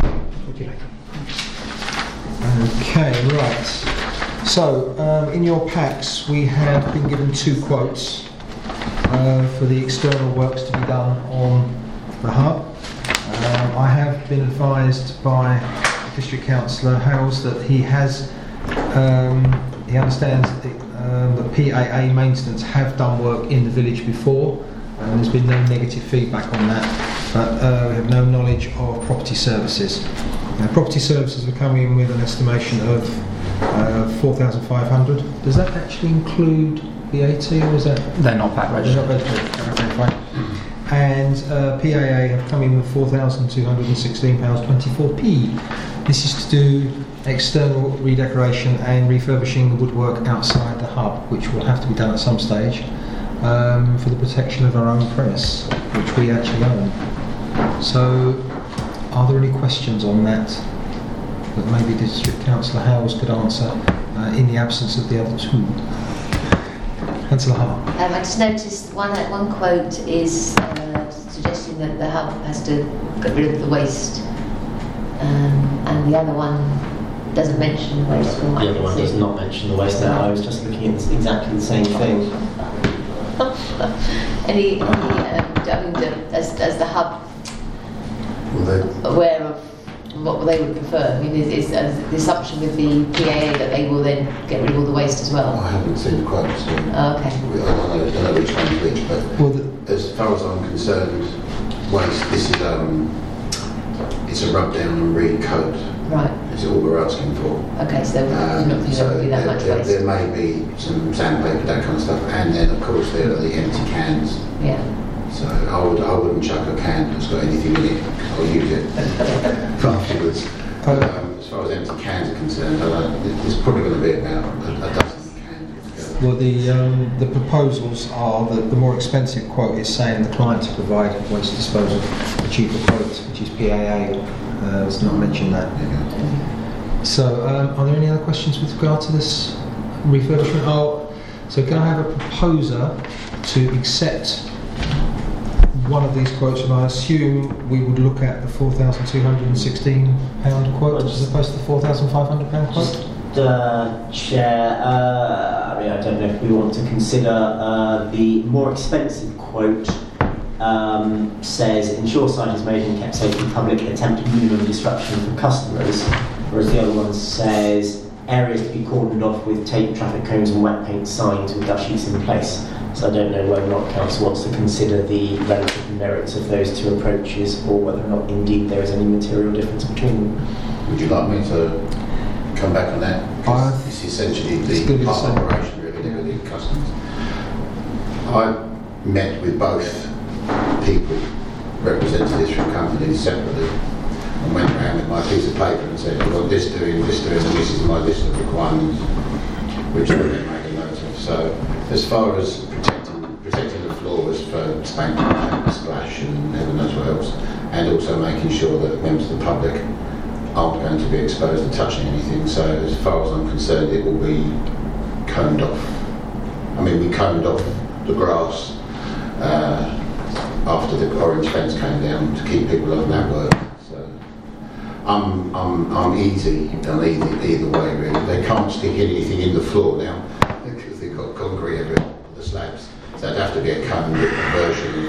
Okay, right. So, um, in your packs we had been given two quotes uh, for the external works to be done on the hub. Um, I have been advised by District Councillor Hales that he has, um, he understands that, um, that P A A maintenance have done work in the village before, and there's been no negative feedback on that, but uh, we have no knowledge of property services. Now, property services are coming in with an estimation of uh, four thousand five hundred. Does that actually include V A T, or is that? They're not pack They're not registered. registered. Okay, fine. And uh, P A A have come in with four thousand two hundred sixteen pounds twenty-four p. This is to do external redecoration and refurbishing the woodwork outside the hub, which will have to be done at some stage um, for the protection of our own premise, which we actually own. So, are there any questions on that that maybe District Councillor Howes could answer uh, in the absence of the other two? Councillor Hart. Um, I just noticed one one quote is uh, suggesting that the hub has to get rid of the waste, um, and the other one doesn't mention the waste. The other one does not mention the waste. Now I was just looking at exactly the same thing. any, any um, I mean, the, as, as the hub Well, they, aware of what they would prefer? I mean, is, is uh, the assumption with the P A A that they will then get rid of all the waste as well? I haven't seen the quote, so Oh, okay. I don't know, I don't know which one's which, but Well, the, as far as I'm concerned, waste, this is um, it's a rub down and recoat. Right. It's all we're asking for. Okay, so there's not Um, think so there would be that there, much there, waste. there may be some sandpaper, that kind of stuff, and then of course there are the empty cans. Yeah. So I would I wouldn't chuck a can that's got anything in it. I'll use it for afterwards. Um, as far as empty cans are concerned, I don't, there's probably going to be about a, a dozen cans. well, the um, the proposals are that the more expensive quote is saying the client to provide waste disposal. The cheaper quote, which is P A A, uh, has not mentioned that. Yeah. So, um, are there any other questions with regard to this refurbishment? Oh, so can I have a proposer to accept one of these quotes, and I assume we would look at the four thousand two hundred sixteen pound quote as opposed to the four thousand five hundred pound quote? Uh, Chair, uh, I mean, I don't know if we want to consider uh, the more expensive quote. Um, says ensure site is made and kept safe in public, attempt minimum disruption for customers, whereas the other one says areas to be cordoned off with tape, traffic cones and wet paint signs with dust sheets in place. So I don't know whether or not council wants to consider the relative merits of those two approaches, or whether or not indeed there is any material difference between them. Would you like me to come back on that? Uh, Because it's essentially it's gonna be the the part same. operation really, they're really customers. I met with both people, representatives from companies separately, and went around with my piece of paper and said, I've got this doing, this doing, and this is my list of requirements, which they then made a note of. So as far as protecting, protecting the floors for spank and splash and heaven knows what else, and also making sure that members of the public aren't going to be exposed to touching anything. So as far as I'm concerned, it will be coned off. I mean, we coned off the grass uh, after the orange fence came down to keep people off that work. So I'm, I'm, I'm easy on either, either way really. They can't stick anything in the floor now because they've got concrete everywhere, the slabs. So it'd have to be a coned version of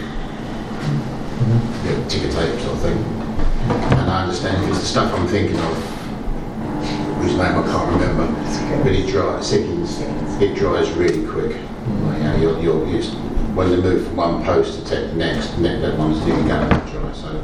mm-hmm. you know, ticker tape sort of thing. And I understand if it's the stuff I'm thinking of, whose name I can't remember, but it dries, Sickings, it dries really quick. Mm-hmm. You know, you're, you're, you're, when they move from one post to take the next, the next that one's doing going to dry. So,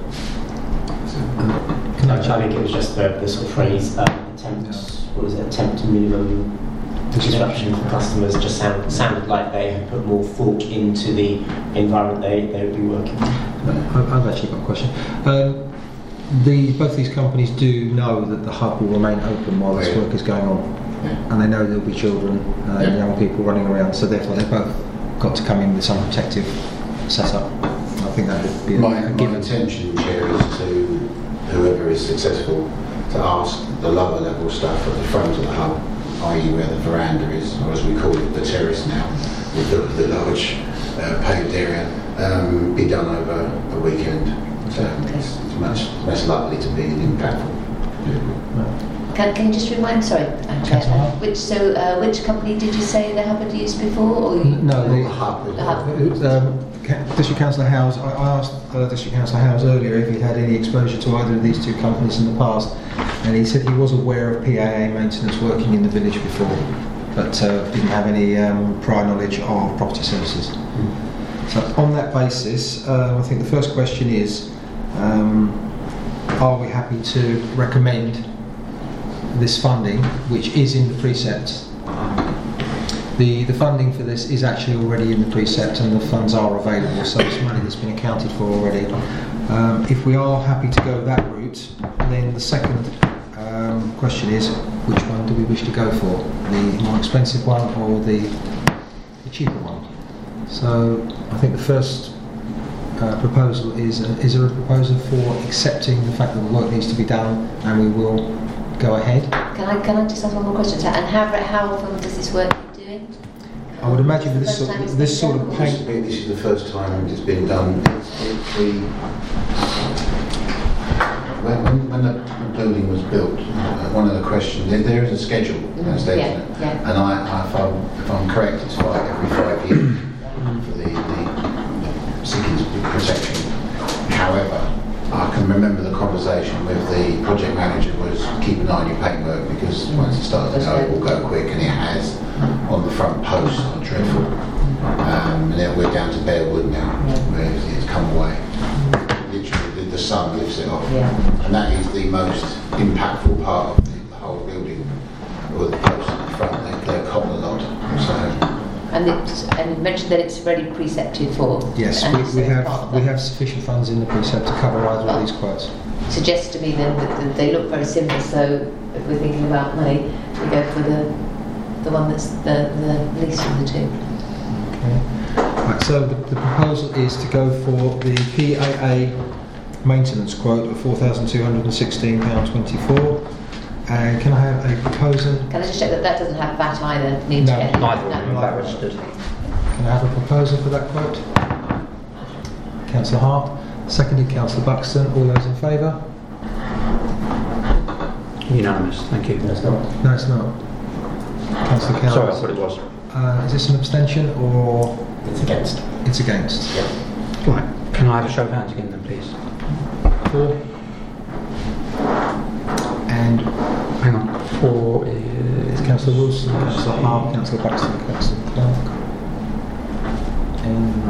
so. I think it was just the, the sort of phrase um, attempt, yeah. what was it, attempt minimum disruption for customers just sound, sounded like they had put more thought into the environment they, they would be working in. I've, I've actually got a question. Um, the, both these companies do know that the hub will remain open while this work is going on, yeah. and they know there'll be children uh, yeah. and young people running around, so therefore they've both got to come in with some protective setup. I think that would be my, a, a my given. intention, Chair, is to whoever is successful to ask the lower level stuff at the front of the hub, that is where the veranda is, or as we call it, the terrace now, with the, the large uh, paved area, um, be done over a weekend. So okay. it's, it's much less likely to be impactful. Can, can you just remind, sorry, uh, Chair, uh, which, so uh, which company did you say the hub had used before? Or you, no, the, the hub. The hub. Um, District Councillor Howes, I, I asked uh, District Councillor Howes earlier if he'd had any exposure to either of these two companies in the past, and he said he was aware of P A A maintenance working in the village before, but uh, didn't have any um, prior knowledge of property services. Mm. So on that basis, uh, I think the first question is, um, are we happy to recommend this funding, which is in the precept? The, the funding for this is actually already in the precept and the funds are available, so it's money that's been accounted for already. Um, if we are happy to go that route, then the second um, question is, which one do we wish to go for? The more expensive one or the, the cheaper one? So I think the first uh, proposal is, uh, is there a proposal for accepting the fact that the work needs to be done and we will go ahead? Can I can I just ask one more question? And how how often does this work need doing? I would imagine with this First sort, time it's this been sort done? of This paint. is- this is the first time it's been done. It's, it's the, when, when, when the building was built, uh, one of the questions, there, there is a schedule, as there, Yeah, yeah. and I, I, if, I'm, if I'm correct, it's five, every five years for the, the Sickings protection. However, I can remember the conversation with the project manager was keep an eye on your paintwork because once it starts to go, it will go quick, and it has on the front posts are dreadful. Um, and then we're down to bare wood now, where it's, it's come away. Literally, the, the sun lifts it off. Yeah. And that is the most impactful part of the, the whole building, or the posts at the front, they, they're caught a lot. So, And it's, and you mentioned that it's already precepted for. Yes, and we, it's we a have part of we that. have sufficient funds in the precept to cover either of these quotes. Suggests to me then that, that they look very similar. So if we're thinking about money, we go for the the one that's the, the least of the two. Okay. Right, so the, the proposal is to go for the P A A maintenance quote of four thousand two hundred and sixteen pounds twenty-four. And can I have a proposer? Can I just check that that doesn't have V A T either? Need No, to get Neither of them no. are registered. Can I have a proposer for that quote? Councillor Hart, seconded Councillor Buxton. All those in favour? Unanimous, thank you. No, it's not. Councillor Cowles. Sorry, I thought it was. Uh, is this an abstention or It's against. it's against? Right, can I have a show of hands again then, please? Four. And Hang on, four is... it's Councillor Wilson, Councillor Hart, Councillor Buxton, Councillor Clark. And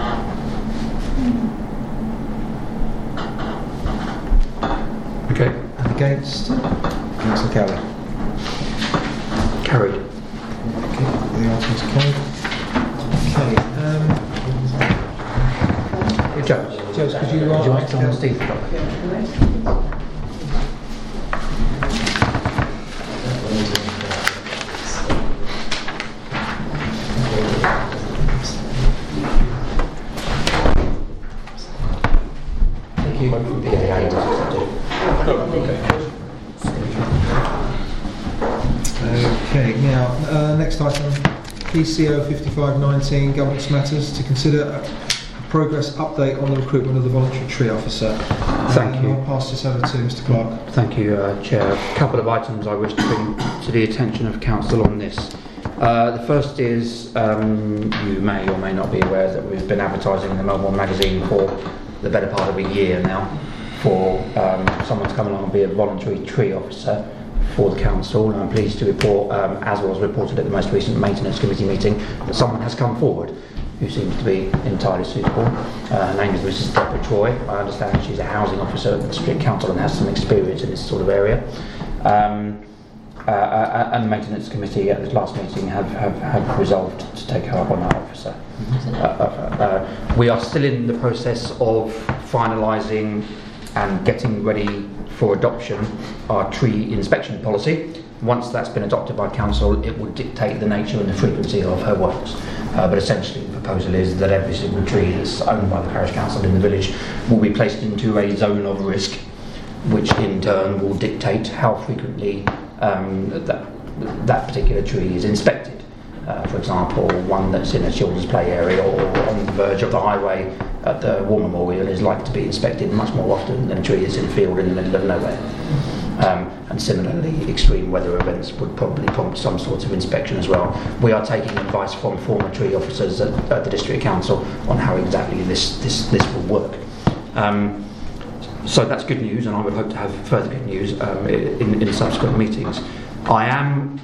Okay, and against Councillor Kelly. carried. Okay, the answer is carried. Okay. Um, Joe, Joe, could you would you write like someone down Steve? Thank you. P A A was accepted. Okay, now, uh, next item, P C O fifty-five nineteen, Governance Matters, to consider a progress update on the recruitment of the voluntary tree officer. Thank Um, you. I'll pass this over to Mister Clark. Thank you, uh, Chair. A couple of items I wish to bring to the attention of Council on this. Uh, the first is, um, you may or may not be aware that we've been advertising in the Melbourne Magazine for the better part of a year now for um, someone to come along and be a voluntary tree officer for the Council. And I'm pleased to report, um, as was reported at the most recent Maintenance Committee meeting, that someone has come forward who seems to be entirely suitable. Uh, her name is Missus Deborah Troy. I understand she's a housing officer at the District Council and has some experience in this sort of area. Um, uh, uh, and the Maintenance Committee at the last meeting have, have, have resolved to take her up on that officer. Uh, uh, uh, we are still in the process of finalising and getting ready for adoption our tree inspection policy. Once that's been adopted by Council, it will dictate the nature and the frequency of her works. Uh, but essentially the proposal is that every single tree that's owned by the Parish Council in the village will be placed into a zone of risk, which in turn will dictate how frequently um, that, that particular tree is inspected. Uh, for example, one that's in a children's play area or on the verge of the highway at the War Memorial is likely to be inspected much more often than a tree that's in a field in the middle of nowhere. Um, and similarly, extreme weather events would probably prompt some sort of inspection as well. We are taking advice from former tree officers at, at the District Council on how exactly this, this, this will work. Um, so that's good news, and I would hope to have further good news um, in, in subsequent meetings. I am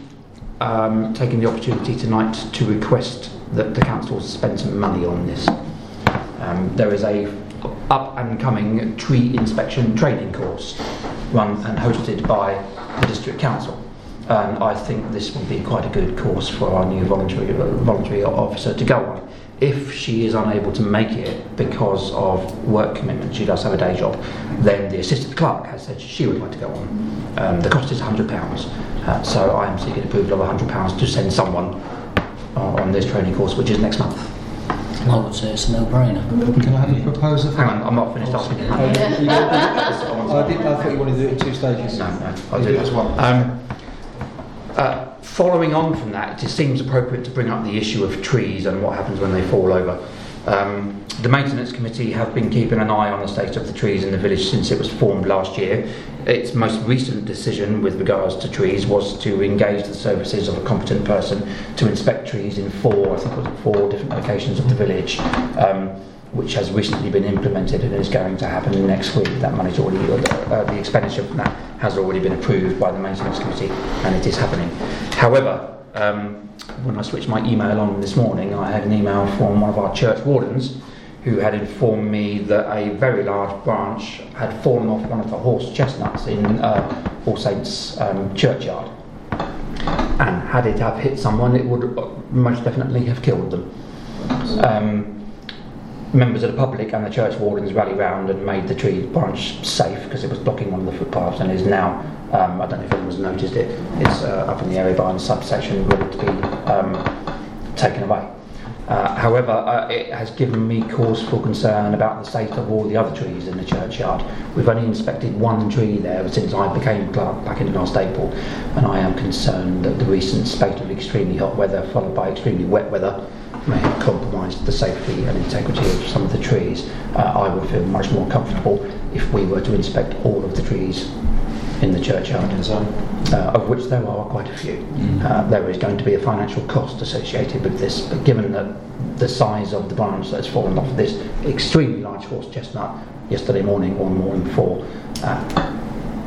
um, taking the opportunity tonight to request that the Council spend some money on this. Um, there is a up and coming tree inspection training course run and hosted by the District Council, and I think this would be quite a good course for our new voluntary uh, voluntary officer to go on. If she is unable to make it because of work commitment, she does have a day job, then the assistant clerk has said she would like to go on. Um, the cost is one hundred pounds, uh, so I am seeking approval of one hundred pounds to send someone uh, on this training course, which is next month. I would say it's a no-brainer. Can I have a proposal? Hang on, I'm not finished asking. Oh, you- you don't- oh, I, did, I thought you wanted to do it in two stages. No, no, I'll You do do it that as one. Um, uh, following on from that, it seems appropriate to bring up the issue of trees and what happens when they fall over. Um, the maintenance committee have been keeping an eye on the state of the trees in the village since it was formed last year. Its most recent decision with regards to trees was to engage the services of a competent person to inspect trees in four, I think it was four different locations of the village, um, which has recently been implemented and is going to happen next week. That money's already, uh, the expenditure from that has already been approved by the maintenance committee, and it is happening. However, um, when I switched my email on this morning, I had an email from one of our church wardens who had informed me that a very large branch had fallen off one of the horse chestnuts in uh, All Saints um, churchyard. And had it have hit someone, it would most definitely have killed them. Um, members of the public and the church wardens rallied round and made the tree branch safe because it was blocking one of the footpaths and is now, um, I don't know if anyone's noticed it, it's uh, up in the area behind the subsection ready to be um, taken away. Uh, however, uh, it has given me cause for concern about the state of all the other trees in the churchyard. We've only inspected one tree there since I became clerk back in last April, and I am concerned that the recent spate of extremely hot weather followed by extremely wet weather may have compromised the safety and integrity of some of the trees. Uh, I would feel much more comfortable if we were to inspect all of the trees in the churchyard, uh, of which there are quite a few. Mm. Uh, there is going to be a financial cost associated with this, but given that the size of the branch that's fallen off this extremely large horse chestnut yesterday morning or morning before, uh,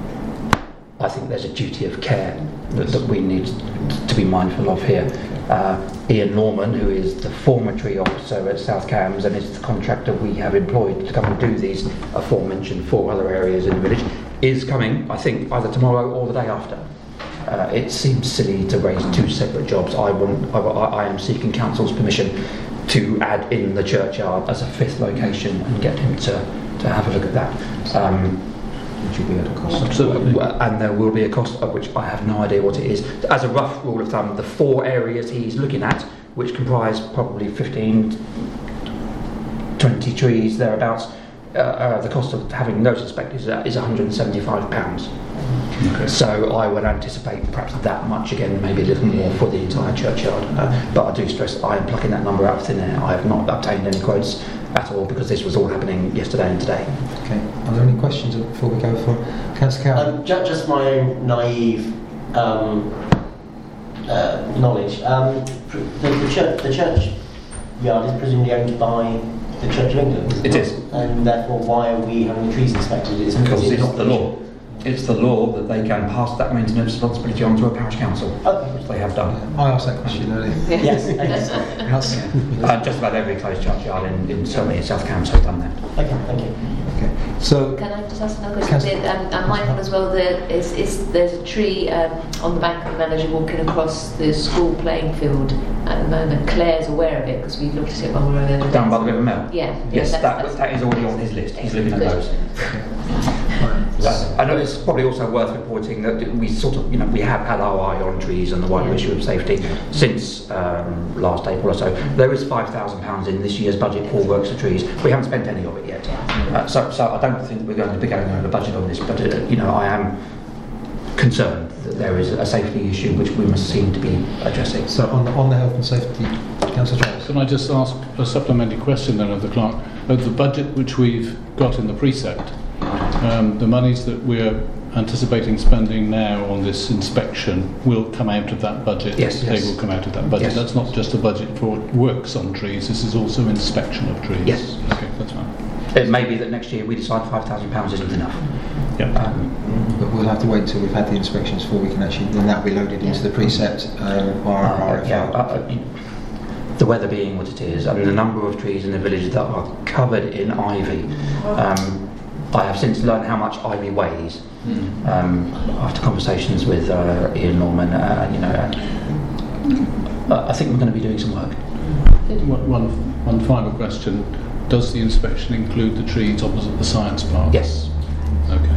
I think there's a duty of care that, that we need to be mindful of here. Uh, Ian Norman, who is the former tree officer at South Cambs and is the contractor we have employed to come and do these aforementioned four other areas in the village, is coming, I think, either tomorrow or the day after. Uh, it seems silly to raise two separate jobs. I, want, I, I am seeking council's permission to add in the churchyard as a fifth location and get him to, to have a look at that. Um, Which will be at a cost. Absolutely. And there will be a cost of which I have no idea what it is. As a rough rule of thumb, the four areas he's looking at, which comprise probably fifteen, twenty trees thereabouts, uh, uh, the cost of having those inspected is, uh, is one hundred seventy-five pounds. Okay. So I would anticipate perhaps that much again, maybe a little more for the entire churchyard. Uh, but I do stress I am plucking that number out of thin air. I have not obtained any quotes at all because this was all happening yesterday and today. Okay. Are there any questions before we go for Councillor Carroll? Um, ju- just my own naive um, uh, knowledge. Um, pr- the, the church, the church yard is presumably owned by the Church of England. It is. And therefore, why are we having the trees inspected? It's Because it's it's not the law. It's the law that they can pass that maintenance responsibility on to a parish council, Okay. which they have done. I asked that question earlier. Yes. Okay. Yes. Uh, just about every closed churchyard in, in certainly in South Cambs has done that. Okay. Thank you. Okay. So, Can I just ask another Councillor- question? Um, I'm mindful as well that is, is, there's a tree um, on the bank of the manager walking across the school playing field at the moment. Claire's aware of it because we looked at it when we were there. Down by the River Mill? Yeah. Yes, yeah, that, that's, that is already on his list. He's looking at Good. those. That- I know it's probably also worth reporting that we sort of, you know, we have had our eye on trees and the wider issue of safety since um, last April or so. There is five thousand pounds in this year's budget for works of trees. We haven't spent any of it yet. Uh, so, so I don't think we're going to be going over budget on this, but, uh, you know, I am concerned that there is a safety issue which we must seem to be addressing. so on the, on the health and safety, Councillor Jones. Can I just ask a supplementary question then of the clerk? Of the budget which we've got in the precept, um, the monies that we're anticipating spending now on this inspection will come out of that budget? Yes. They Yes. will come out of that budget. Yes. That's not just a budget for works on trees, this is also inspection of trees? Yes. Okay, that's fine. It may be that next year we decide five thousand pounds isn't enough. Yeah. Um, But we'll have to wait until we've had the inspections before we can actually, then that will be loaded into the precept um, via our R F O. yeah, uh, uh, the weather being what it is, and the number of trees in the village that are covered in ivy. Um, I have since learned how much ivy weighs um, after conversations with uh, Ian Norman. Uh, you know, and, uh, I think we're going to be doing some work. One, one, one final question. Does the inspection include the trees opposite the science park? Yes. Okay.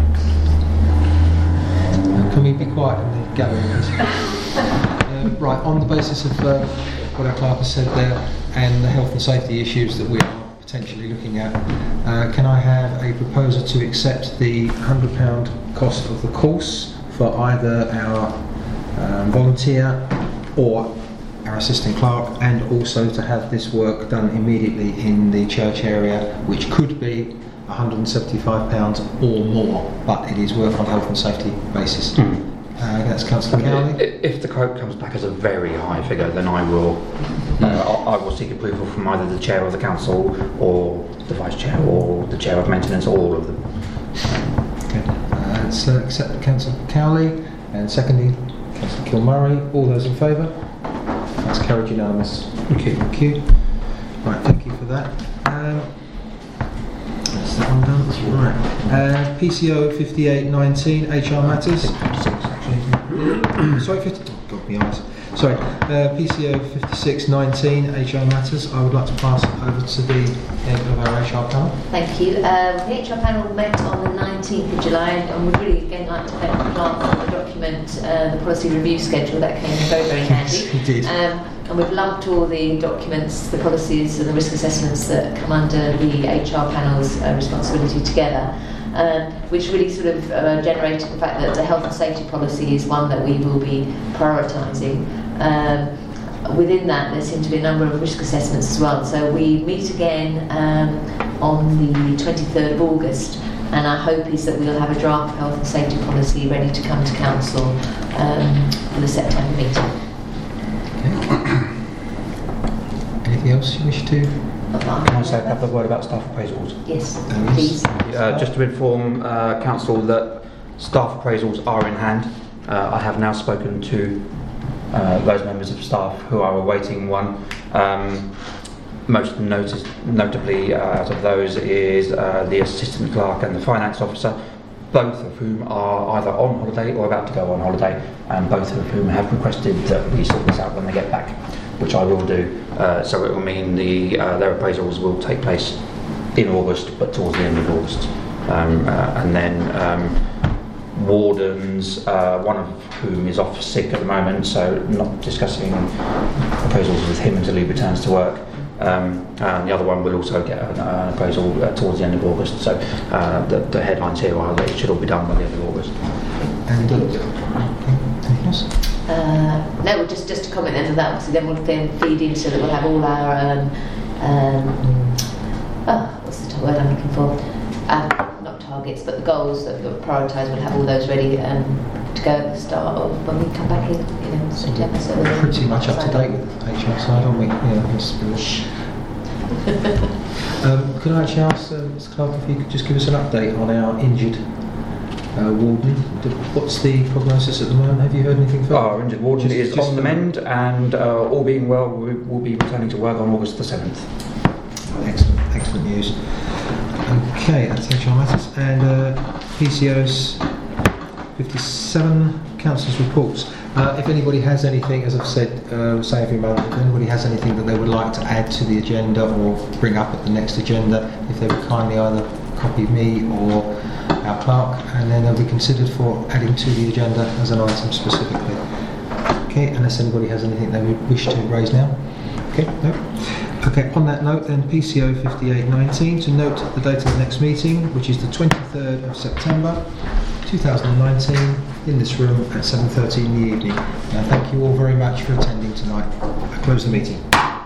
Can we be quiet in the gallery, please? um, right, on the basis of uh, what our clerk has said there and the health and safety issues that we are potentially looking at. Uh, can I have a proposer to accept the one hundred pounds cost of the course for either our um, volunteer or our assistant clerk, and also to have this work done immediately in the church area, which could be one hundred and seventy-five pounds or more, but it is work on health and safety basis. Mm. Uh, that's Councillor Cowley. If the quote comes back as a very high figure, then I will uh, I I will seek approval from either the chair of the council or the vice chair or the chair of maintenance, or all of them. Okay. Uh, let's uh, accept Councillor Cowley and secondly Councillor Kilmurray. All those in favour? That's carried unanimous. Thank you. Thank you. Right, thank you for that. Um, that's that one done. That's right. Uh, P C O fifty-eight nineteen, H R matters. Sorry, fifty. Oh, God, my eyes. Sorry. Uh, P C O fifty-six nineteen, H R matters. I would like to pass it over to the head of our H R panel. Thank you. Um, the H R panel met on the nineteenth of July, and would really again like to thank the clerk for the document, uh, the policy review schedule. That came in very, very handy. Yes, it did. Um, and we've lumped all the documents, the policies and the risk assessments that come under the H R panel's uh, responsibility together, um, which really sort of uh, generated the fact that the health and safety policy is one that we will be prioritising. Um, within that, there seem to be a number of risk assessments as well. So we meet again um, on the twenty-third of August, and our hope is that we'll have a draft health and safety policy ready to come to council um, for the September meeting. Anything else you wish to? Can I say a couple of words about staff appraisals? Yes, Yes. please. Uh, just to inform uh, council that staff appraisals are in hand. Uh, I have now spoken to uh, those members of staff who are awaiting one. Um, most notice, notably uh, out of those is uh, the assistant clerk and the finance officer, both of whom are either on holiday or about to go on holiday, and both of whom have requested that we sort this out when they get back, which I will do. Uh, so it will mean the uh, their appraisals will take place in August, but towards the end of August. Um, uh, and then um, wardens, uh, one of whom is off sick at the moment, so not discussing appraisals with him until he returns to work. Um, and the other one will also get an, an appraisal uh, towards the end of August. So uh, the, the headlines here are that it should all be done by the end of August. And uh, anything else? Uh, no, just just to comment then on that, obviously then we'll then feed in so that we'll have all our um, um, oh, what's the word I'm looking for? Um, not targets, but the goals that we've got prioritised. We'll have all those ready um, to go at the start of when we come back in, you know, September. So we're pretty much up to date with the H R side, aren't we? Yeah, yes. um, could I actually ask uh, Mister Clark if you could just give us an update on our injured Uh, warden? What's the prognosis at the moment? Have you heard anything further? Our injured warden Just- is just on the mend, and uh, all being well, we will be returning to work on August the seventh. Excellent, excellent news. Okay, that's H R matters. And uh, P C Os fifty-seven, councillors' reports. Uh, if anybody has anything, as I've said, uh, say every month, if anybody has anything that they would like to add to the agenda or bring up at the next agenda, if they would kindly either copy me or our clerk, and then they'll be considered for adding to the agenda as an item specifically. Okay, unless anybody has anything they would wish to raise now. Okay, no. Okay, on that note then, P C O fifty-eight nineteen, to note the date of the next meeting, which is the twenty-third of September two thousand nineteen, in this room at seven thirty in the evening. And thank you all very much for attending tonight. I close the meeting.